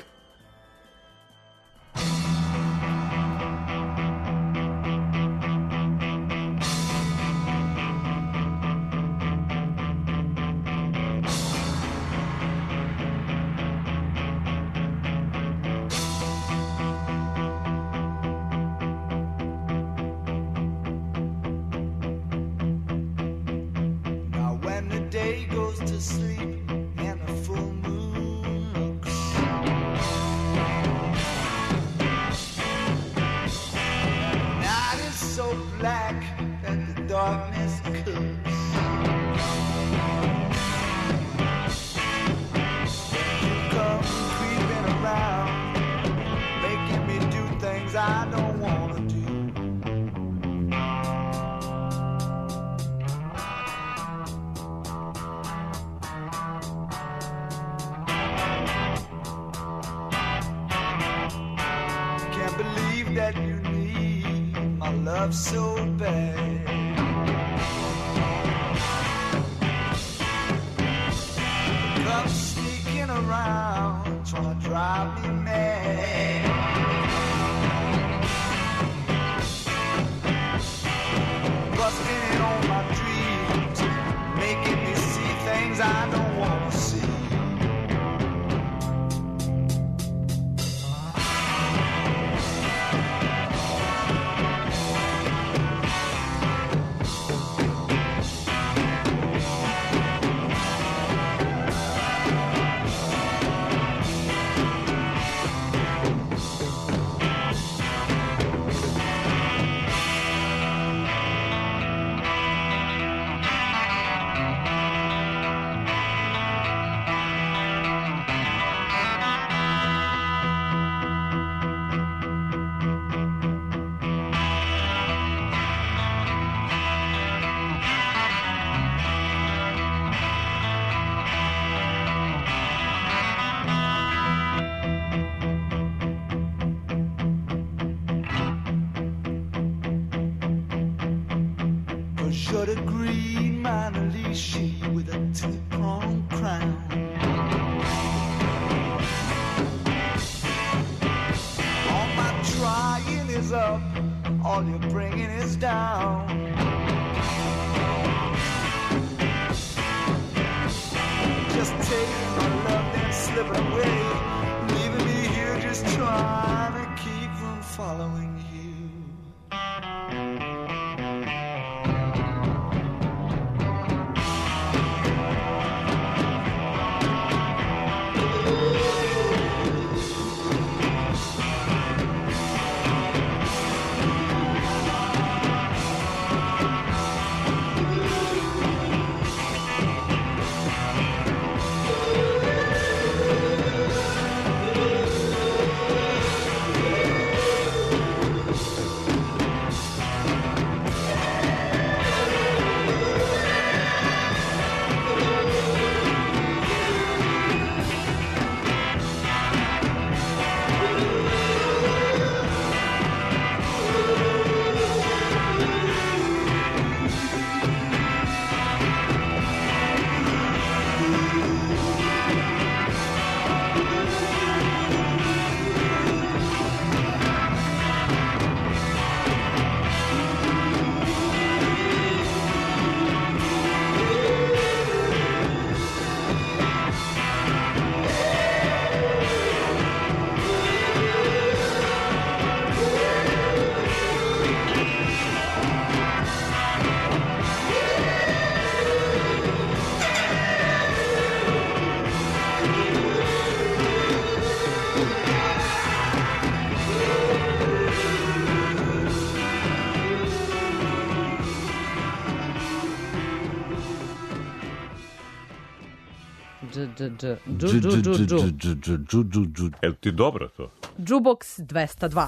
dž, dž, dž, dž. Jel ti dobro to? Jukebox dvesta dva.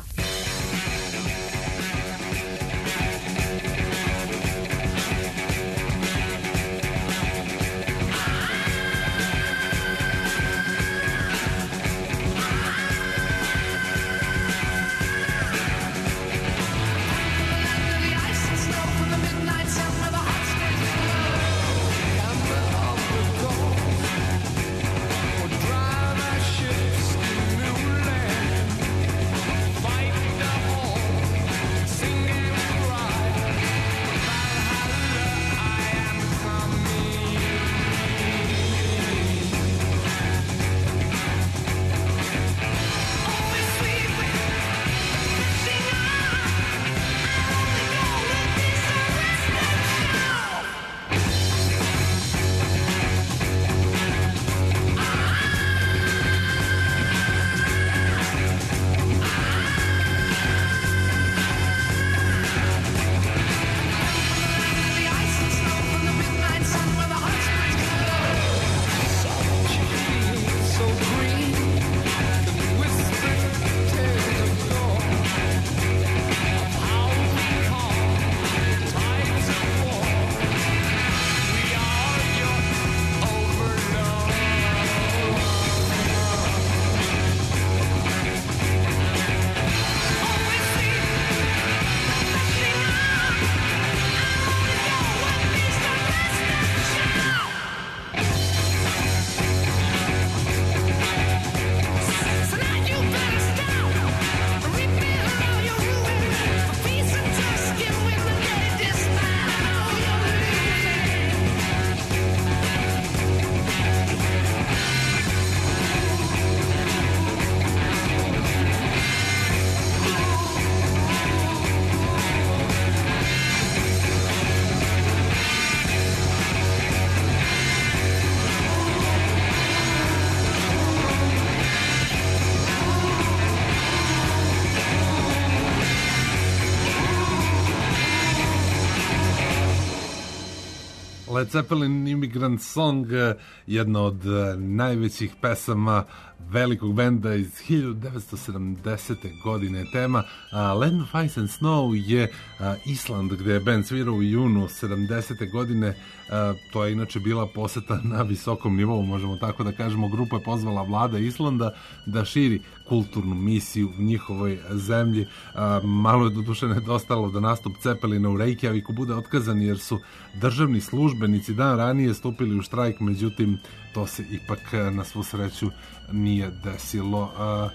Led Zeppelin Immigrant Song, jedna od najvećih pesama velikog benda iz hiljadu devetsto sedamdesete godine. Tema Land of Ice and Snow je Island, gde je band svirao u junu sedamdesete godine. To je inače bila poseta na visokom nivou, možemo tako da kažemo. Grupa je pozvala vlada Islanda da širi kulturnu misiju u njihovoj zemlji. Malo je doduše nedostalo da nastup Zeppelina u Reykjaviku bude otkazan jer su državni službenici dan ranije stupili u štrajk, međutim to se ipak na svu sreću nije desilo.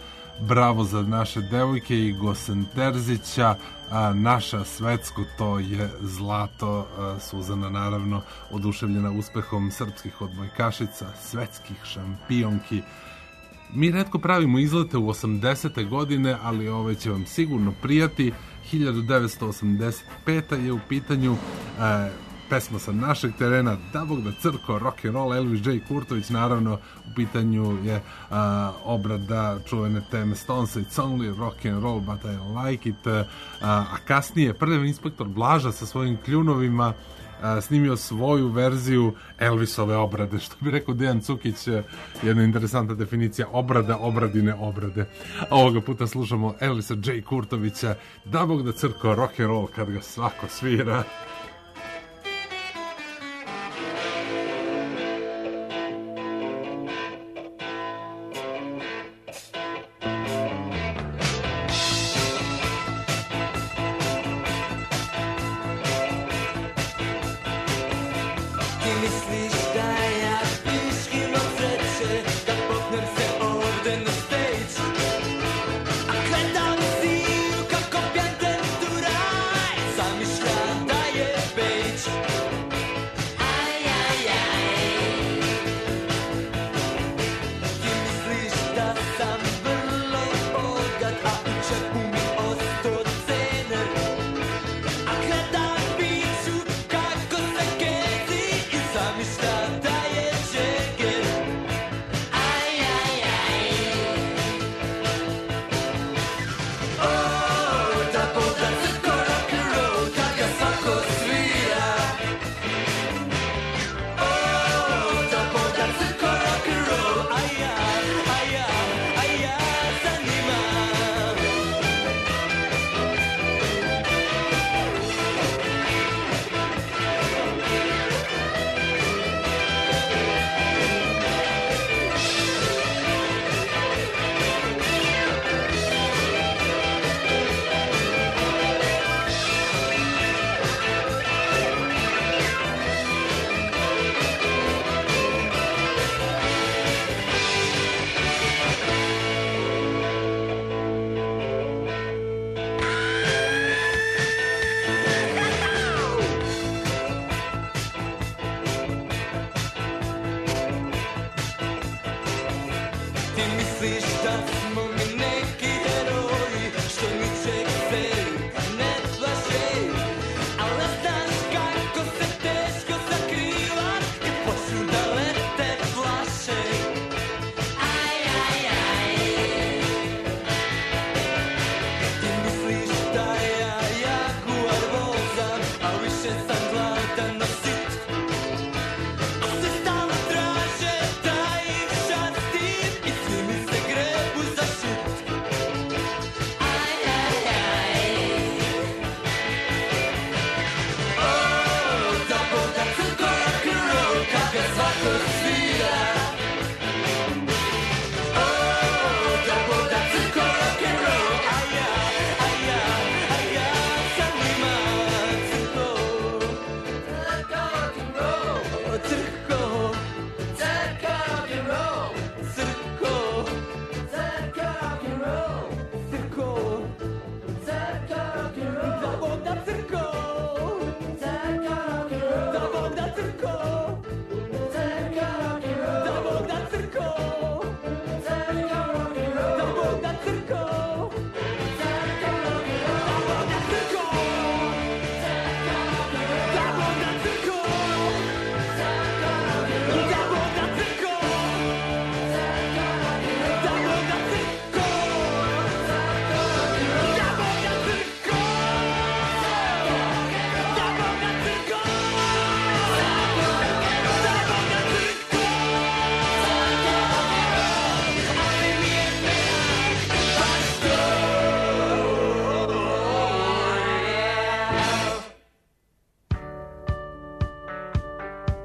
Bravo za naše devojke i Gosen Terzića, a naša svetsko to je zlato. Suzana naravno oduševljena uspehom srpskih odbojkašica, svetskih šampionki. Mi retko pravimo izlete u osamdesete godine, ali ove će vam sigurno prijati. hiljadu devetsto osamdeset peta je u pitanju, e, pesma sa našeg terena, da bog da crko, rock and roll, Elvis J. Kurtović, naravno u pitanju je a, obrada čuvene teme Stonesa, It's only rock and roll but I like it, a, a kasnije prljavi inspektor Blaža sa svojim kljunovima a, snimio svoju verziju Elvisove obrade, što bi rekao Dejan Cukić, jedna interesantna definicija obrada, obradine obrade. Ovoga puta slušamo Elvisa J. Kurtovića, da bog da crko, rock and roll kad ga svako svira. Mister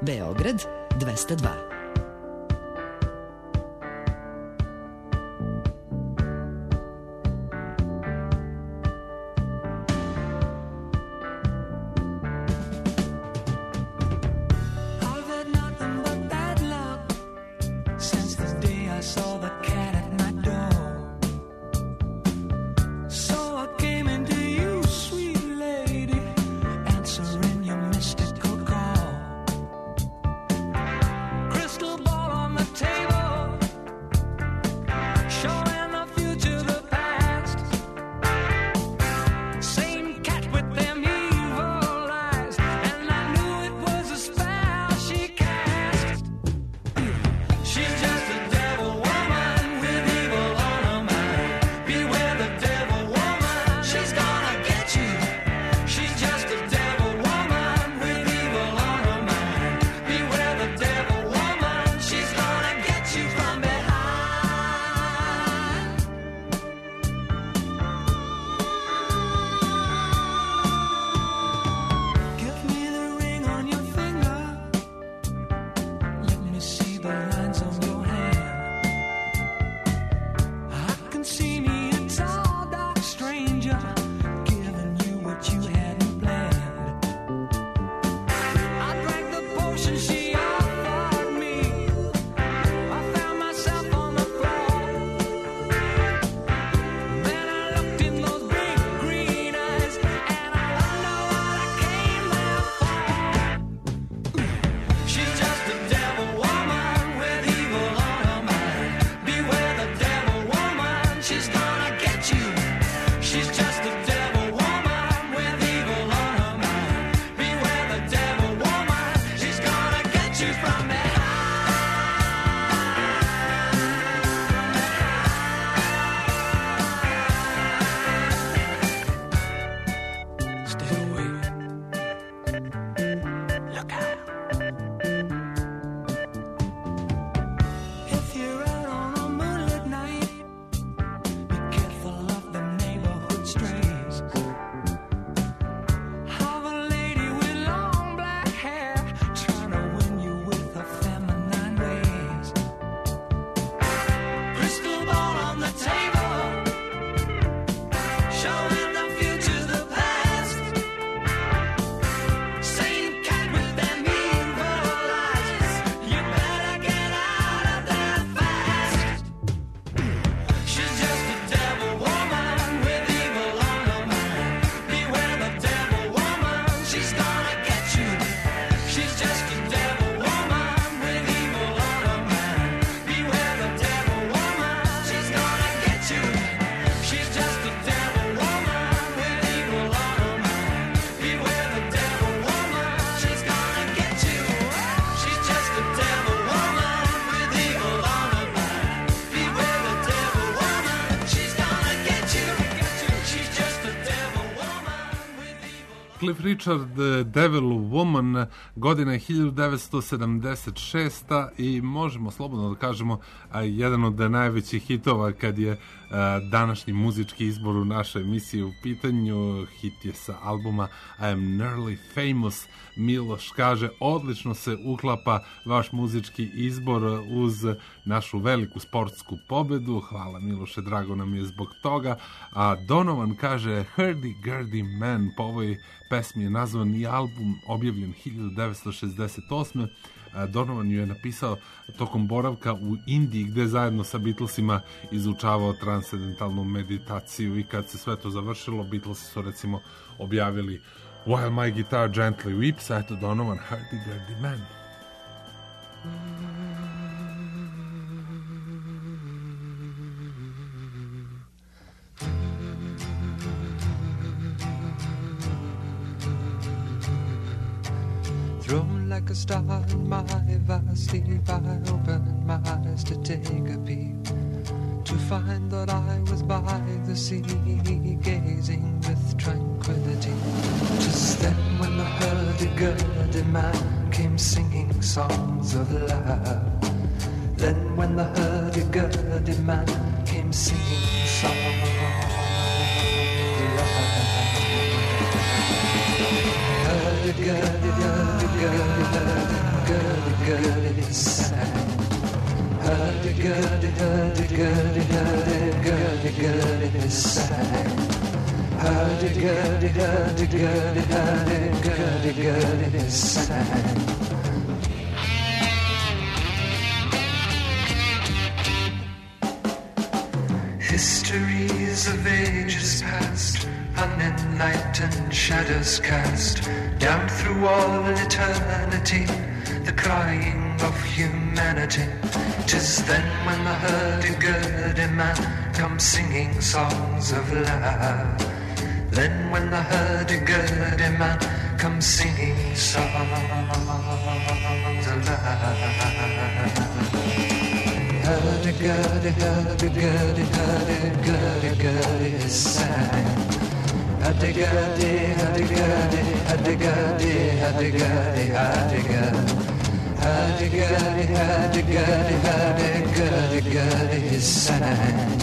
Beograd dvesta dva. Cliff Richard, Devil Woman, godina je hiljadu devetsto sedamdeset šesta i možemo slobodno da kažemo jedan od najvećih hitova kad je današnji muzički izbor u našoj emisiji u pitanju. Hit je sa albuma I Am Nearly Famous. Miloš kaže, odlično se uklapa vaš muzički izbor uz našu veliku sportsku pobedu. Hvala Miloše, drago nam je zbog toga. A Donovan kaže, Hurdy Gurdy Man, po ovoj pesmi je nazvan i album objavljen hiljadu devetsto šezdeset osme. Donovan ju je napisao tokom boravka u Indiji, gde zajedno sa Beatlesima izučavao transcendentalnu meditaciju, i kad se sve to završilo, Beatlesi su recimo objavili While My Guitar Gently Weeps, a eto Donovan, Hurdy Gurdy Man. Thrown like a star in my vast sleep, I opened my eyes to take a peep, to find that I was by the sea, gazing with tranquility. Just then when the hurdy-gurdy man came singing songs of love, then when the hurdy-gurdy man came singing songs of love, hurdy-gurdy, hurdy-gurdy, hurdy-gurdy. hurdy-gurdy sang. Hurdy-gurdy, hurdy-gurdy, hurdy-gurdy sang. Hurdy-gurdy, hurdy-gurdy, hurdy-gurdy sang. Histories of ages past, unenlightened shadows cast down through all eternity, the crying of humanity. 'Tis then when the hurdy-gurdy man comes singing songs of love. Then when the hurdy-gurdy man comes singing songs of love. Hurdy-gurdy, hurdy-gurdy, hurdy-gurdy-gurdy sang. Hurdy-gurdy, hurdy-gurdy, hurdy-gurdy, hurdy-gurdy, hurdy-gurdy. Hurdy-gurdy, hurdy-gurdy, hurdy-gurdy-gurdy sang.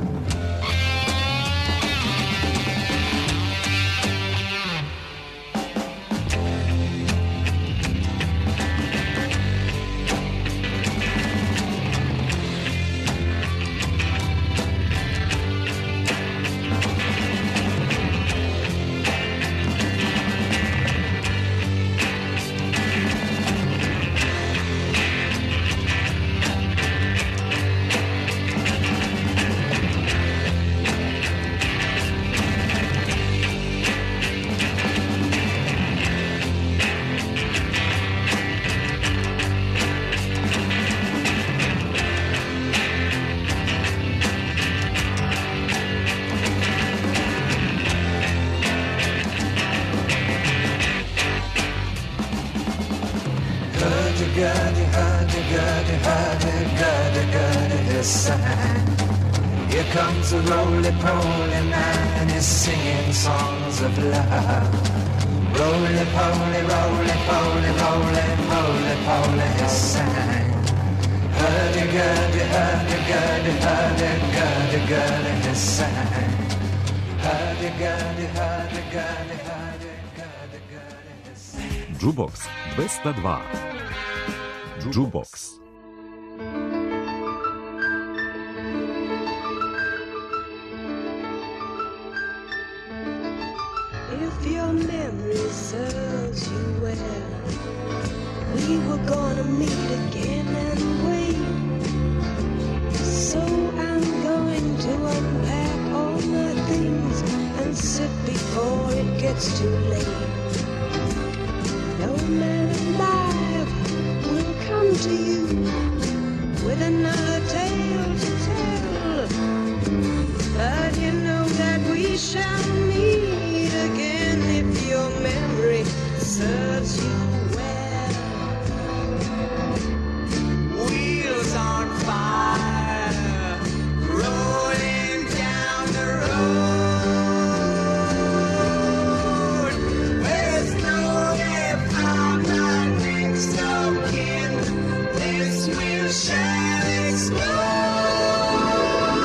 Hurdy-gurdy, hurdy-gurdy, hurdy-gurdy-gurdy sang. Here comes a roly-poly man and he's singing songs of love. Roly-poly, roly-poly, roly-poly, poly, he sang. Hurdy-gurdy, hurdy-gurdy, hurdy-gurdy-gurdy, he sang. Hurdy-gurdy, hurdy-gurdy, hurdy-gurdy-gurdy, he sang. Jukebox двеста два. Jukebox. If your memory serves you well, we were gonna meet again and wait. So I'm going to unpack all my things and sit before it gets too late. No man alive will come to you with another tale to tell, but you know that we shall meet again if your memory serves you well. Wheels on fire, rolling down the road. There's no if I'm not next of kin, this wheel shall explode.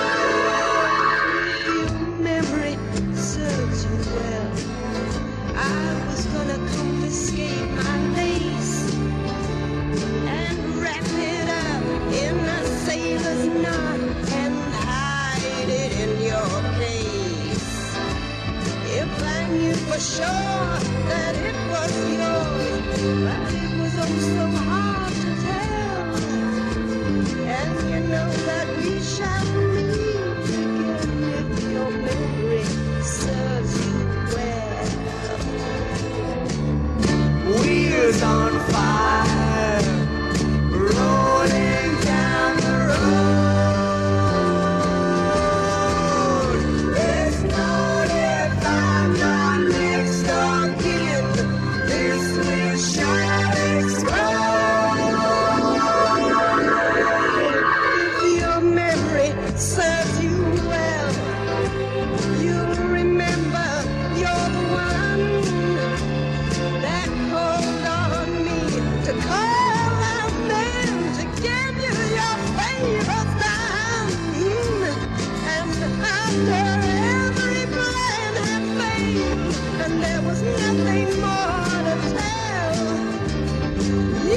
Your memory serves you well. I was gonna confiscate my lace and wrap it up in a sailor's knot and hide it in your case. If I knew for sure that it was yours, but it was oh so hard to tell. And you know that we shall meet again if your memory serves you well. Wheels on fire, rolling down the road. There's no if I'm not next of kin, this wheel shall explode. If your memory serves you well, you'll remember you're the one that called on me to call out men to give you your favorite time. And after every plan had failed and there was nothing more to tell,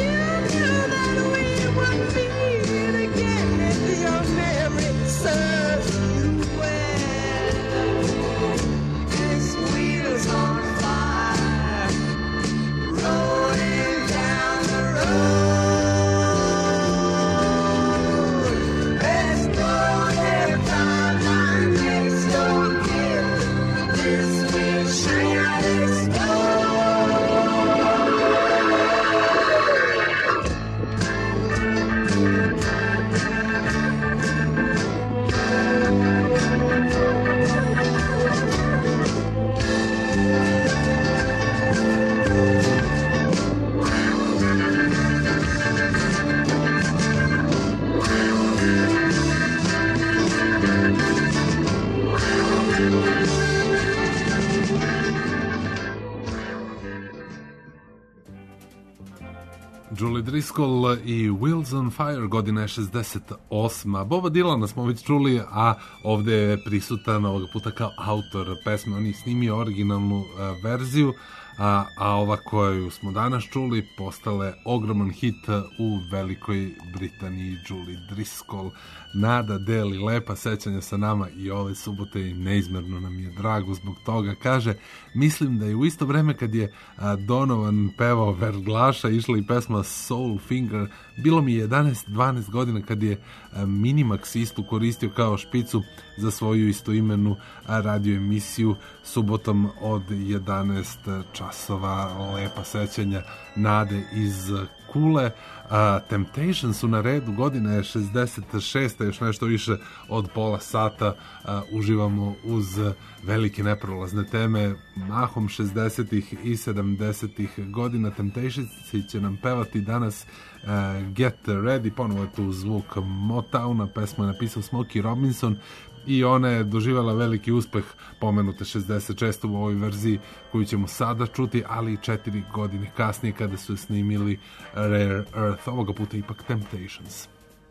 Julie Driscoll i Wheels on Fire, godina je šezdeset osma. Boba Dylana smo već čuli, a ovde je prisutan ovoga puta kao autor pesme. On je snimio originalnu uh, verziju, a, a ova koju smo danas čuli postala je ogroman hit u Velikoj Britaniji. Julie Driscoll nada deli lepa sećanja sa nama i ove subote i neizmerno nam je drago zbog toga. Kaže, mislim da je u isto vreme kad je a, Donovan pevao Verglaša išla i pesma Soul Finger, bilo mi je jedanaest dvanaest godina kad je a, Minimax istu koristio kao špicu za svoju istoimenu radio emisiju subotom od jedanaest časova. Lepa sećanja nade iz Kule. A, Temptation su na redu, godina je šezdeset šesta, još nešto više od pola sata a, uživamo uz velike neprolazne teme mahom šezdesetih i sedamdesetih godina. Temptation će nam pevati danas a, Get Ready, ponovo je tu zvuk Motowna, pesmu je napisao Smokey Robinson i ona je doživjela veliki uspeh, pomenute šezdeset šeste u ovoj verziji koju ćemo sada čuti, ali i četiri godine kasnije kada su snimili Rare Earth, ovoga puta ipak Temptations.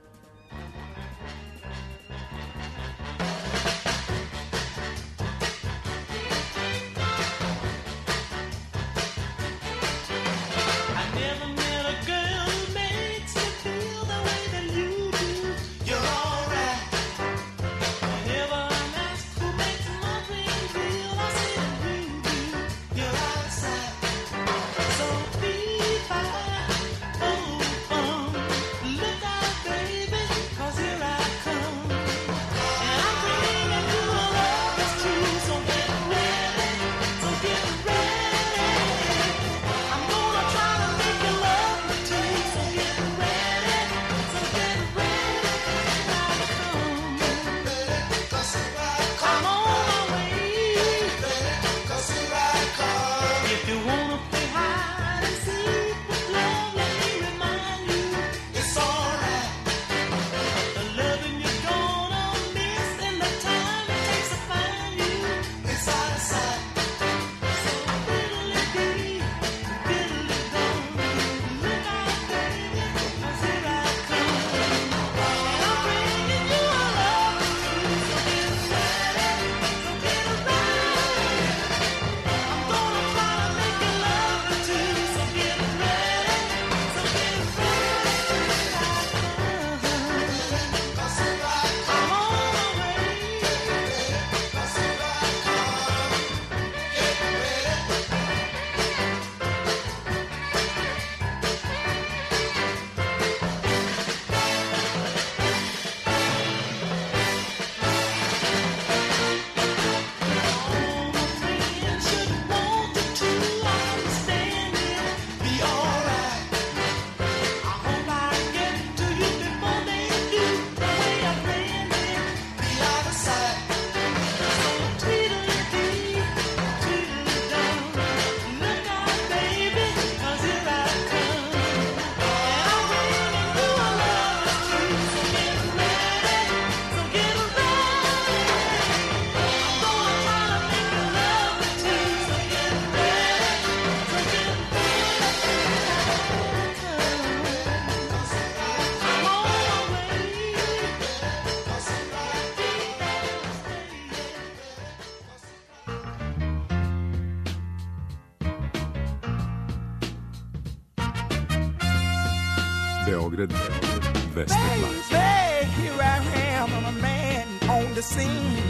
Beograd dvesta dvadeset. Baby, here I am, I'm a man on the scene.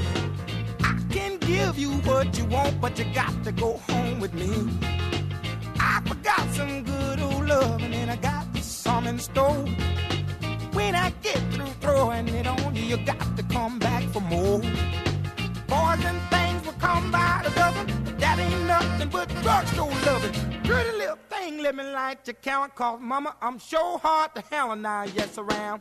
I can give you what you want, but you got to go home with me. I forgot some good old love, and then I got some in store. When I get through throwing it on you, you got to come back for more. Boys and things will come by the dozen, but that ain't nothing nothing but drugstore loving. Pretty little thing, let me light your count, cause mama, I'm sure hard to hell now, yes around.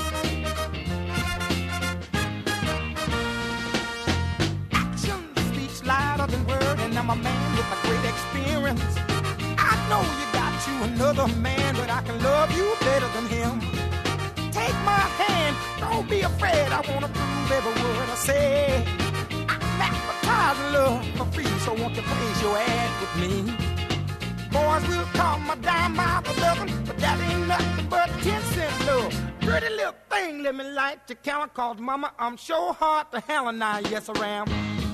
Action speaks louder than word, and I'm a man with a great experience. I know you got you another man, but I can love you better than him. Take my hand, don't be afraid, I wanna prove every word I say. I'm advertising love for free, so won't you place your ad with me? Boys will call my dime by the dozen, but that ain't nothing but ten cent love. Pretty little thing, let me light your count, cause mama, I'm sure hard to hell now, yes around.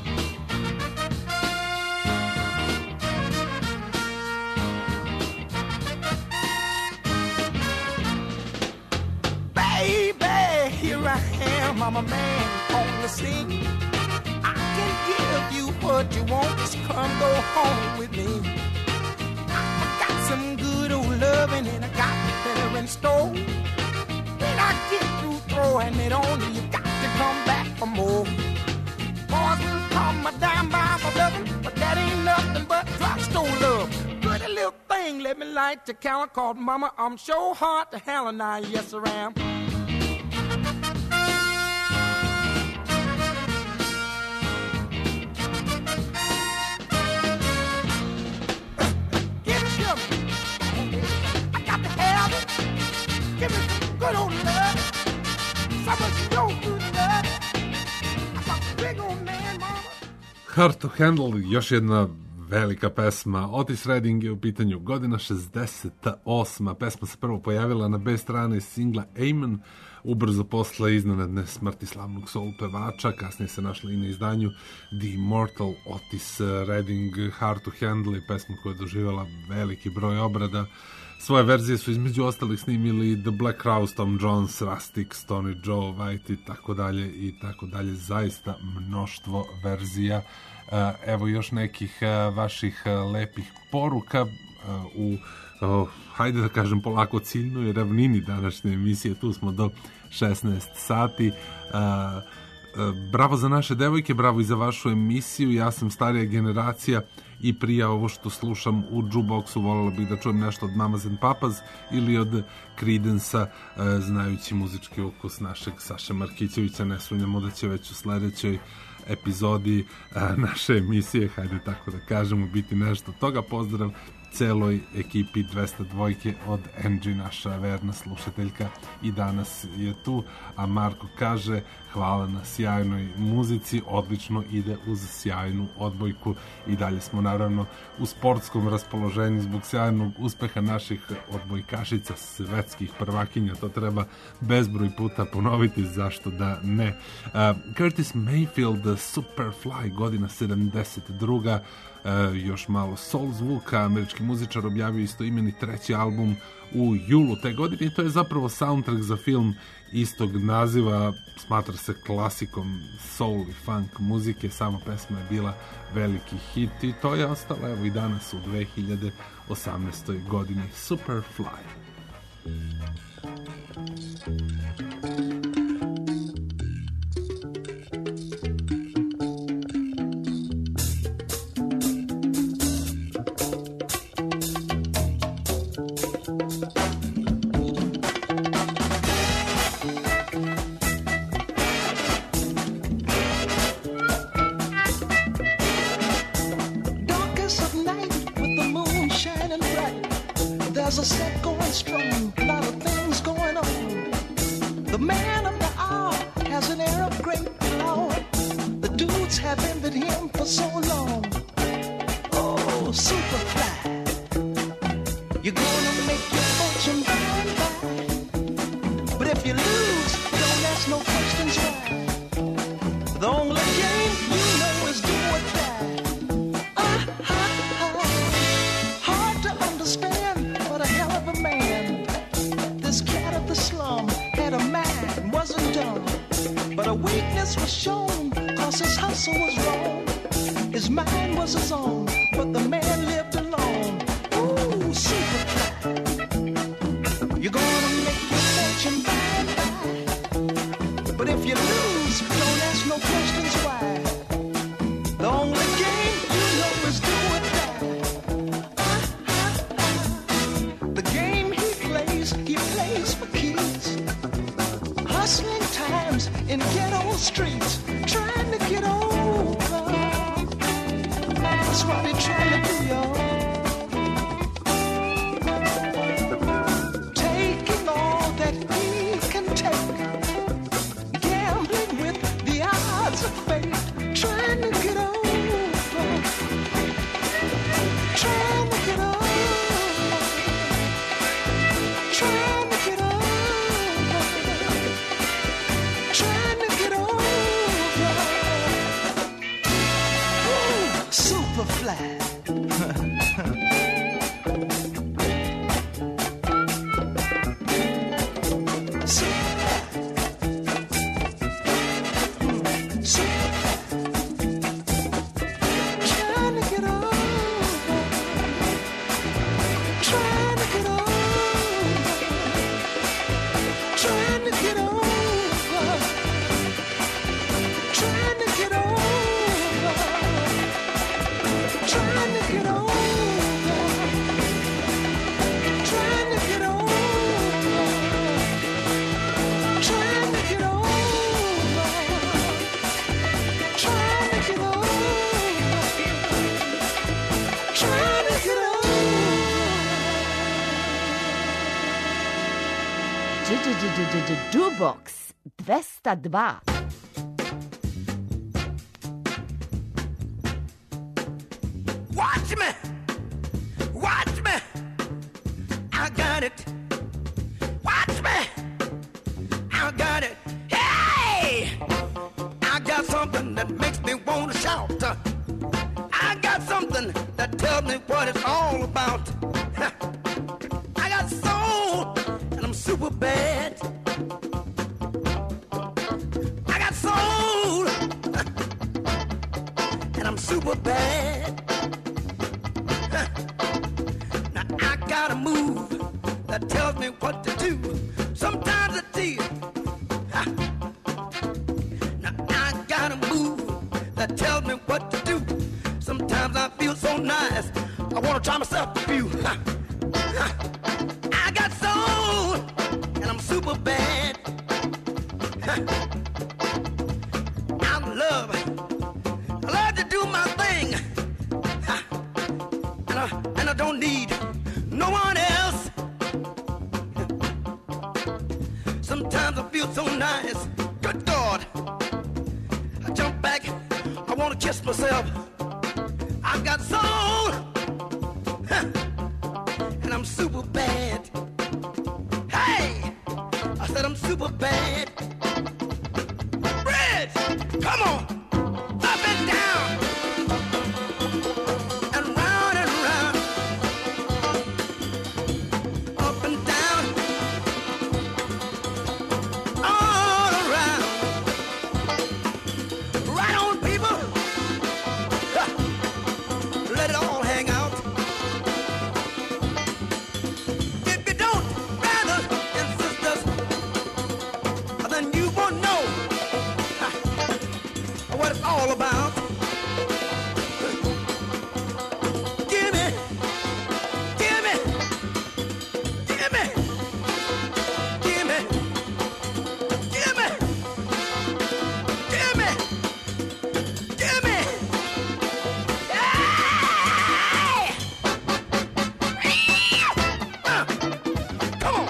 Baby, here I am, I'm a man on the scene. I can give you what you want, just come go home with me. I got some good old loving and I got better in store. When I get through throwing it on you, you got to come back for more. Boys will call my dime by my loving, but that ain't nothing but drugstore love. Pretty little thing, let me light your count, called mama, I'm sure hard to hell and I, yes I am. Give me some good old love. Some of your good love. I'm a big old man, mama. Hard to Handle, još jedna velika pesma. Otis Redding je u pitanju, godina šezdeset osma. Pesma se prvo pojavila na B strani singla Amen, ubrzo posle iznenadne smrti slavnog soul pevača. Kasnije se našla i na izdanju The Immortal. Otis Redding, Hard to Handle, pesma koja je doživjela veliki broj obrada. Svoje verzije su između ostalih snimili The Black Crowes, Tom Jones, Rustic, Stony Joe, White i tako dalje i tako dalje. Zaista mnoštvo verzija. Evo još nekih vaših lepih poruka u, oh, hajde da kažem polako, ciljnoj ravnini današnje emisije. Tu smo do šesnaest sati. Bravo za naše devojke, bravo i za vašu emisiju. Ja sam starija generacija i prije ovo što slušam u jukeboxu voljela bih da čujem nešto od Mamas and Papas ili od Creedence-a, znajući muzički ukus našeg Saše Markićevića. Ne sumnjamo da će već u sledećoj epizodi naše emisije, hajde tako da kažemo, biti nešto toga. Pozdrav celoj ekipi dvesta dva od Angie, naša verna slušateljka i danas je tu, a Marko kaže hvala na sjajnoj muzici, odlično ide uz sjajnu odbojku. I dalje smo naravno u sportskom raspoloženju zbog sjajnog uspeha naših odbojkašica, svetskih prvakinja, to treba bezbroj puta ponoviti, zašto da ne. uh, Curtis Mayfield, Superfly, godina sedamdeset druga. Uh, još malo soul zvuka, američki muzičar objavio istoimeni treći album u julu te godine i to je zapravo soundtrack za film istog naziva. Smatra se klasikom soul i funk muzike, sama pesma je bila veliki hit i to je ostalo evo i danas u dve hiljade osamnaestoj godini. Superfly. There's a set going strong, a lot of things going on. The man of the hour has an air of great power. The dudes have envied him for so long. Oh, Superfly, you're gonna make your fortune by and by. But if you lose, don't ask no questions why. The only game you know is do or die. Ah, ha, ha. Hard to understand. Man, this cat of the slum had a mind, wasn't dumb, but a weakness was shown, cause his hustle was wrong. His mind was his own, but the man lived alone. Ooh, Superfly, you're gonna make your fortune by and by. But if you lose, don't ask no questions why. The only game you know is do or die. That's what he's trying to do, y'all. Taking all that he can take, gambling with the odds of fate, trying to get over, trying to get over, trying to get over, trying to get over. Ooh, super fly. Jukebox dvesta dva. Watch me, watch me, I got it. Watch me, I got it. Hey, I got something that makes me want to shout. I got something that tells me what it's all about. I got soul and I'm super bad. I got soul and I'm super bad. Now I got a move that tells me what to do. Sometimes it's easy. Now I got a move that tells me what to do. Sometimes I feel so nice, I want to try myself a few. I got soul and I'm super bad. I love, I love to do my thing. And I, and I don't need no one else. Sometimes I feel so nice. Good God. I jump back, I want to kiss myself. I've got soul and I'm super bad. Hey, I said I'm super bad. Bridge, come on, up and down, and round and round, up and down, all around. Right on, people. Let it all hang out. If you don't, brothers and sisters, then you won't know what it's all about. Give me, give me, give me, give me, give me, give me, give me. Hey! Uh, come on.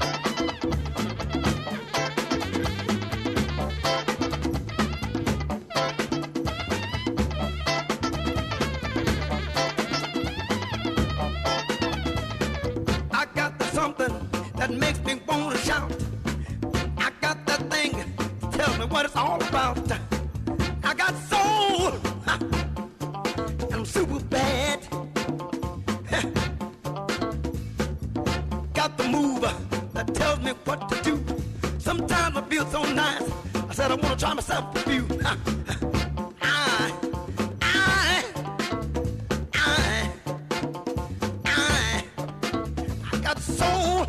I got the something that makes me want to shout. I got that thing, tell me what it's all about. I got soul, and I'm super bad. Got the move that tells me what to do. Sometimes I feel so nice, I said I want to try myself a few. I, I, I, I, I got soul,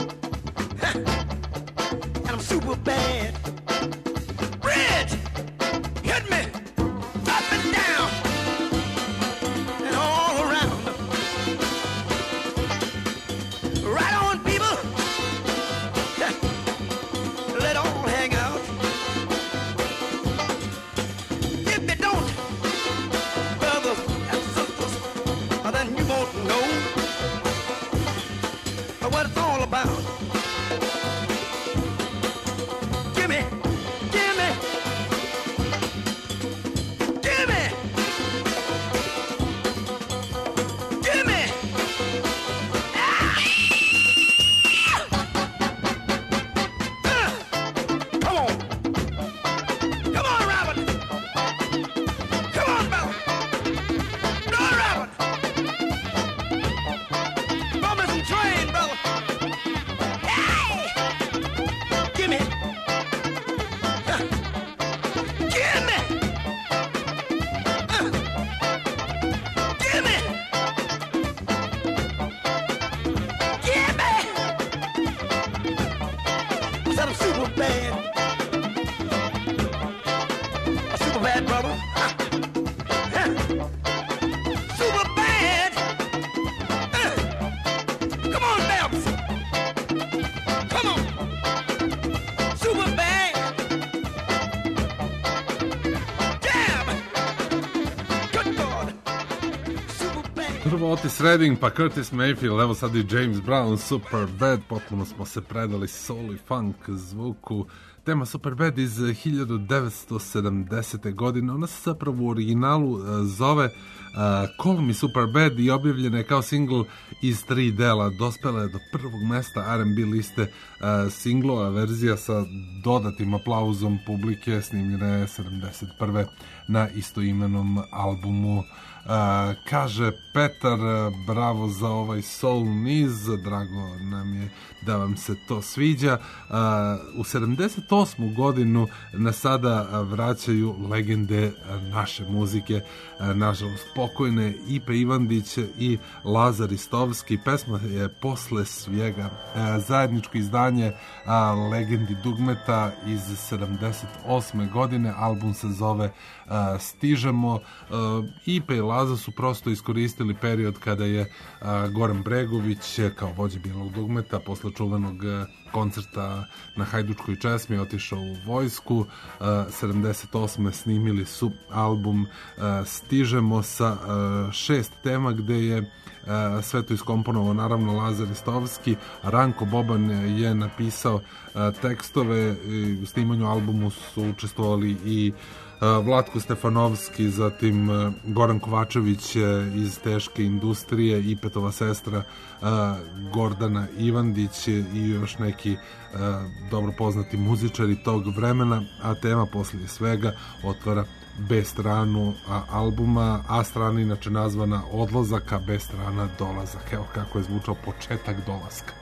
and I'm super bad. Bridge, hit me, up and down, and all around. Right on, people. Let all hang out. If you don't, brothers and sisters, know what it's all about. Gimme, gimme, gimme, gimme. Ah! Uh, come on, come on, Robin. Come on, Bella. No, Robin. Bum me some train, Bella. Hey! Gimme. Uh, gimme. Uh, gimme. Gimme. I said I'm super bad. A super bad brother. Uh, super bad. Uh, come on, Babs. Come on. Super bad. Damn. Good God. Super bad. Prvo Otis Redding, pa Curtis Mayfield, evo sad i James Brown, Super Bad, potpuno smo se predali soul i funk zvuku. Tema Super Bad iz hiljadu devetsto sedamdesete. godine, ona se zapravo u originalu uh, zove uh, Call Me Super Bad i objavljena je kao singl iz tri dela. Dospela je do prvog mesta R and B liste uh, singlova, verzija sa dodatim aplauzom publike, snimljena je sedamdeset prve na istoimenom albumu. Uh, kaže Petar, uh, bravo za ovaj soul niz, drago nam je da vam se to sviđa. Uh, u sedamdeset osmu. godinu na sada uh, vraćaju legende uh, naše muzike, uh, nažalost pokojne Ipe Ivandić i Lazar Istovski. Pesma je Posle svijega, uh, zajedničko izdanje uh, legendi dugmeta iz sedamdeset osme. godine. Album se zove uh, Stižemo. uh, Ipe i Laza su prosto iskoristili period kada je a, Goran Bregović kao vođa Bijelog dugmeta posle čuvenog a, koncerta na Hajdučkoj česmi otišao u vojsku. a, sedamdeset osme. snimili su album a, Stižemo sa a, šest tema gde je a, sve to iskomponovao naravno Lazar Istovski. Ranko Boban je napisao a, tekstove i u snimanju albumu su učestvovali i Vlatko Stefanovski, zatim Goran Kovačević iz Teške industrije i Petova sestra Gordana Ivandić i još neki dobro poznati muzičari tog vremena, a tema Poslije svega otvara B stranu albuma, A strana inače nazvana Odlazak, a B strana Dolazak. Evo kako je zvučao početak dolaska.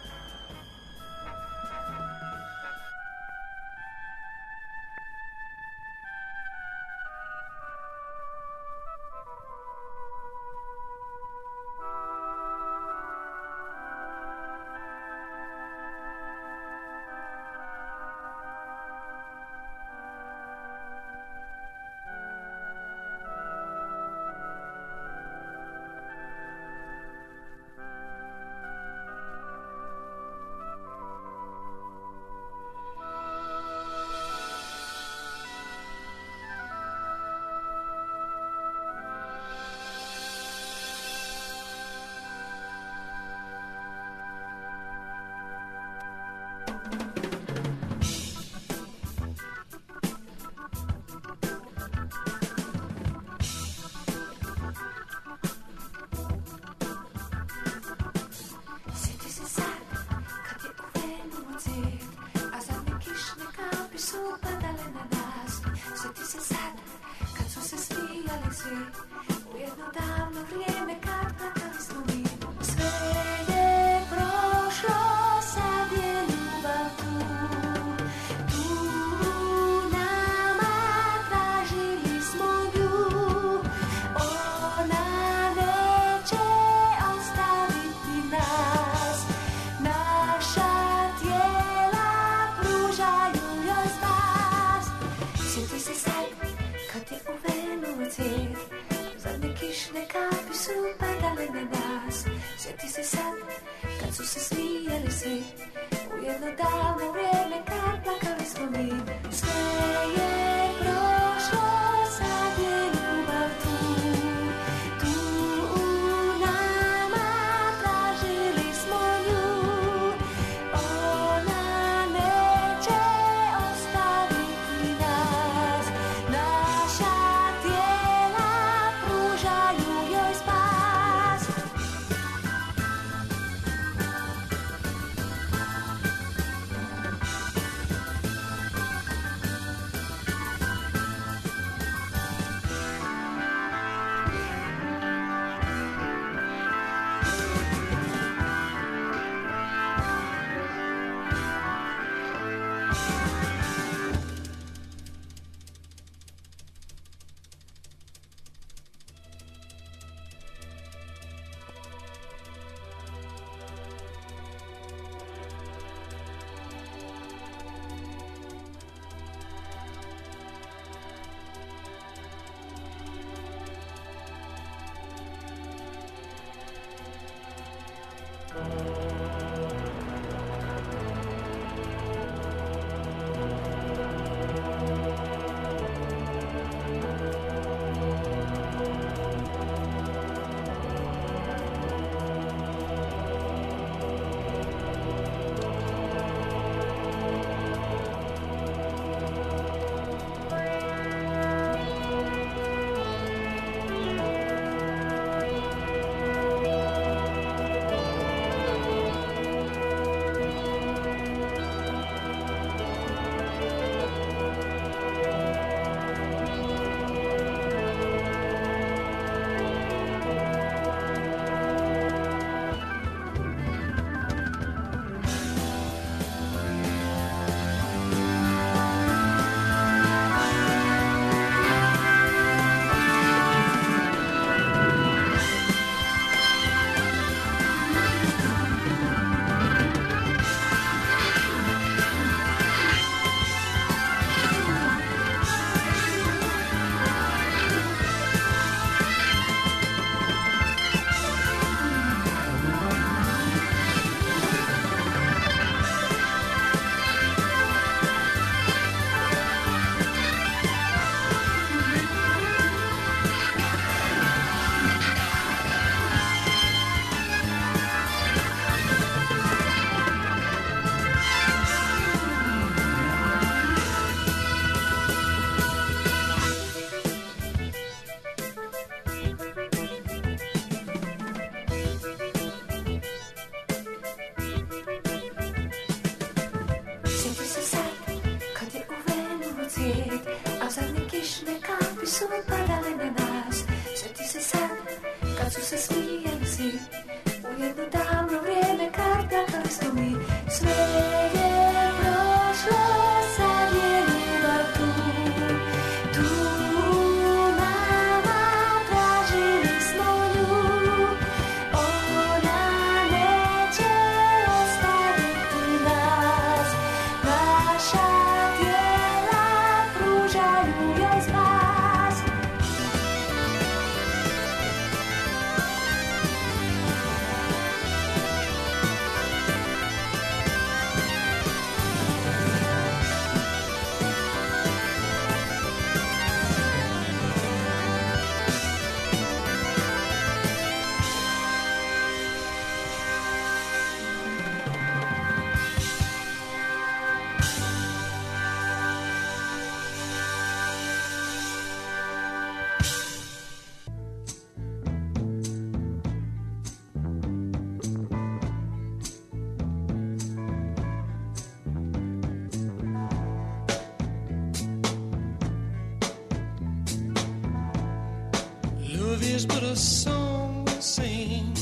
is but a song we sing,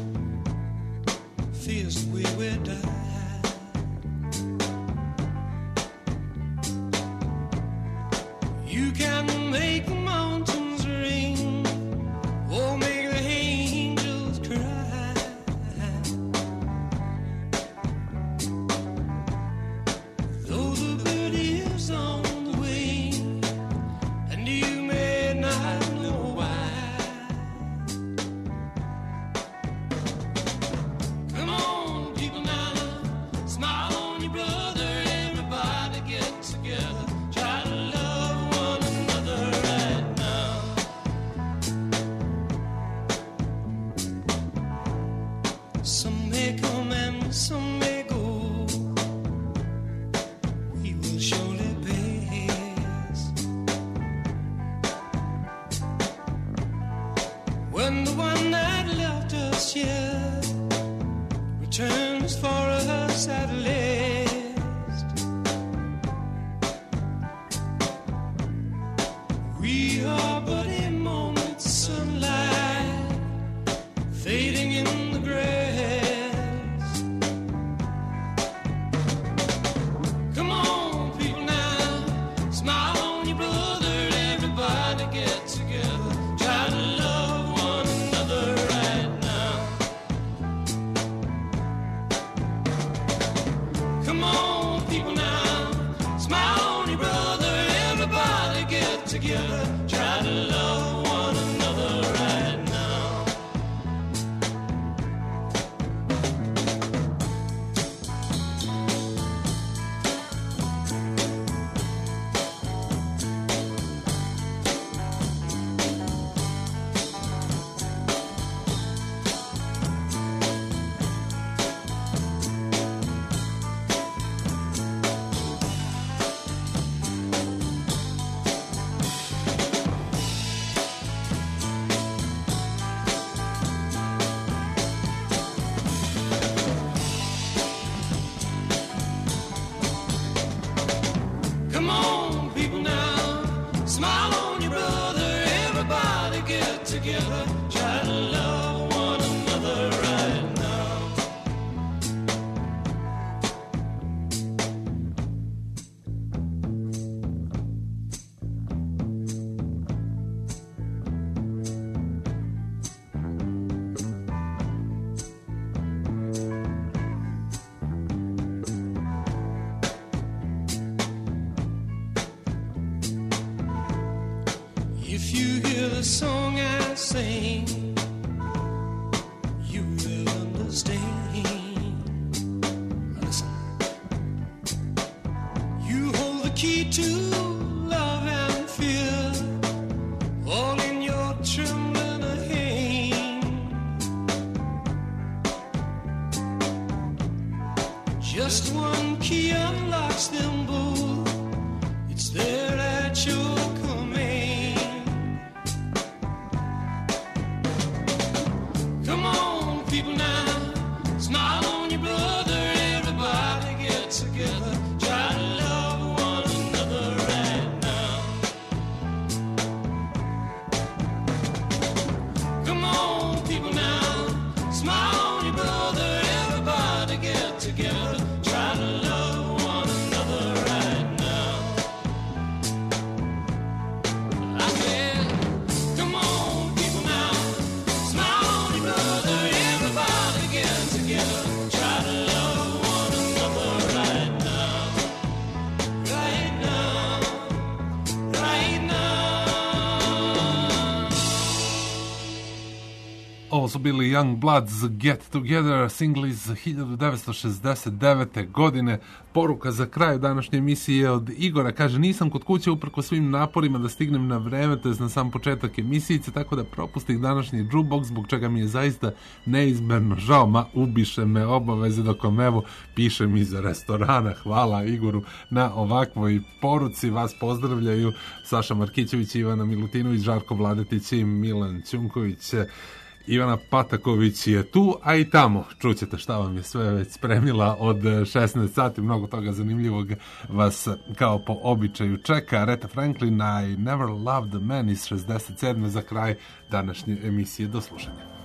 fears we will die. You can make the mountains ring, or make the angels cry. Though the bird is on the wing, and you may not know why. Come on, people now, smile on your brother. Everybody get together, try to love one another right now. Some may come and some may go, we will surely pass. When the one that left us here returns for us at last, we are but a moment's sunlight fading in the grass. Come on, people now, smile on your brother. Everybody get together, try to love one another right now. Come on, people now, smile on your brother. Everybody get together, try to love one another right now. to love and fear, all in your trembling hand. Just one key unlocks them both. It's there at your command. Come on, people now, smile on your brother. Everybody get together. Try to love one another right now. Come on, people now, smile on your brother. Everybody get together. Try to love one another right now. I said, come on, people now, smile on your brother. Everybody get together. Try to love one another right now. Right now. Right now. Ovo su bili Young Bloods, Get Together, singl iz hiljadu devetsto šezdeset devete. godine. Poruka za kraj današnje emisije od Igora. Kaže, nisam kod kuće uprko svim naporima da stignem na vreme, to je na sam početak emisijice, tako da propustih današnji jukebox, zbog čega mi je zaista neizmerno žao, ma ubiše me obaveze dok vam evo pišem iz restorana. Hvala Igoru na ovakvoj poruci. Vas pozdravljaju Saša Markićević, Ivana Milutinović, Žarko Vladetić i Milan Ćunković. Ivana Pataković je tu, a i tamo čućete šta vam je sve već spremila od šesnaest sati, mnogo toga zanimljivog vas kao po običaju čeka. Aretha Franklin, I Never Loved a Man iz šezdeset sedme za kraj današnje emisije. Do slušanja.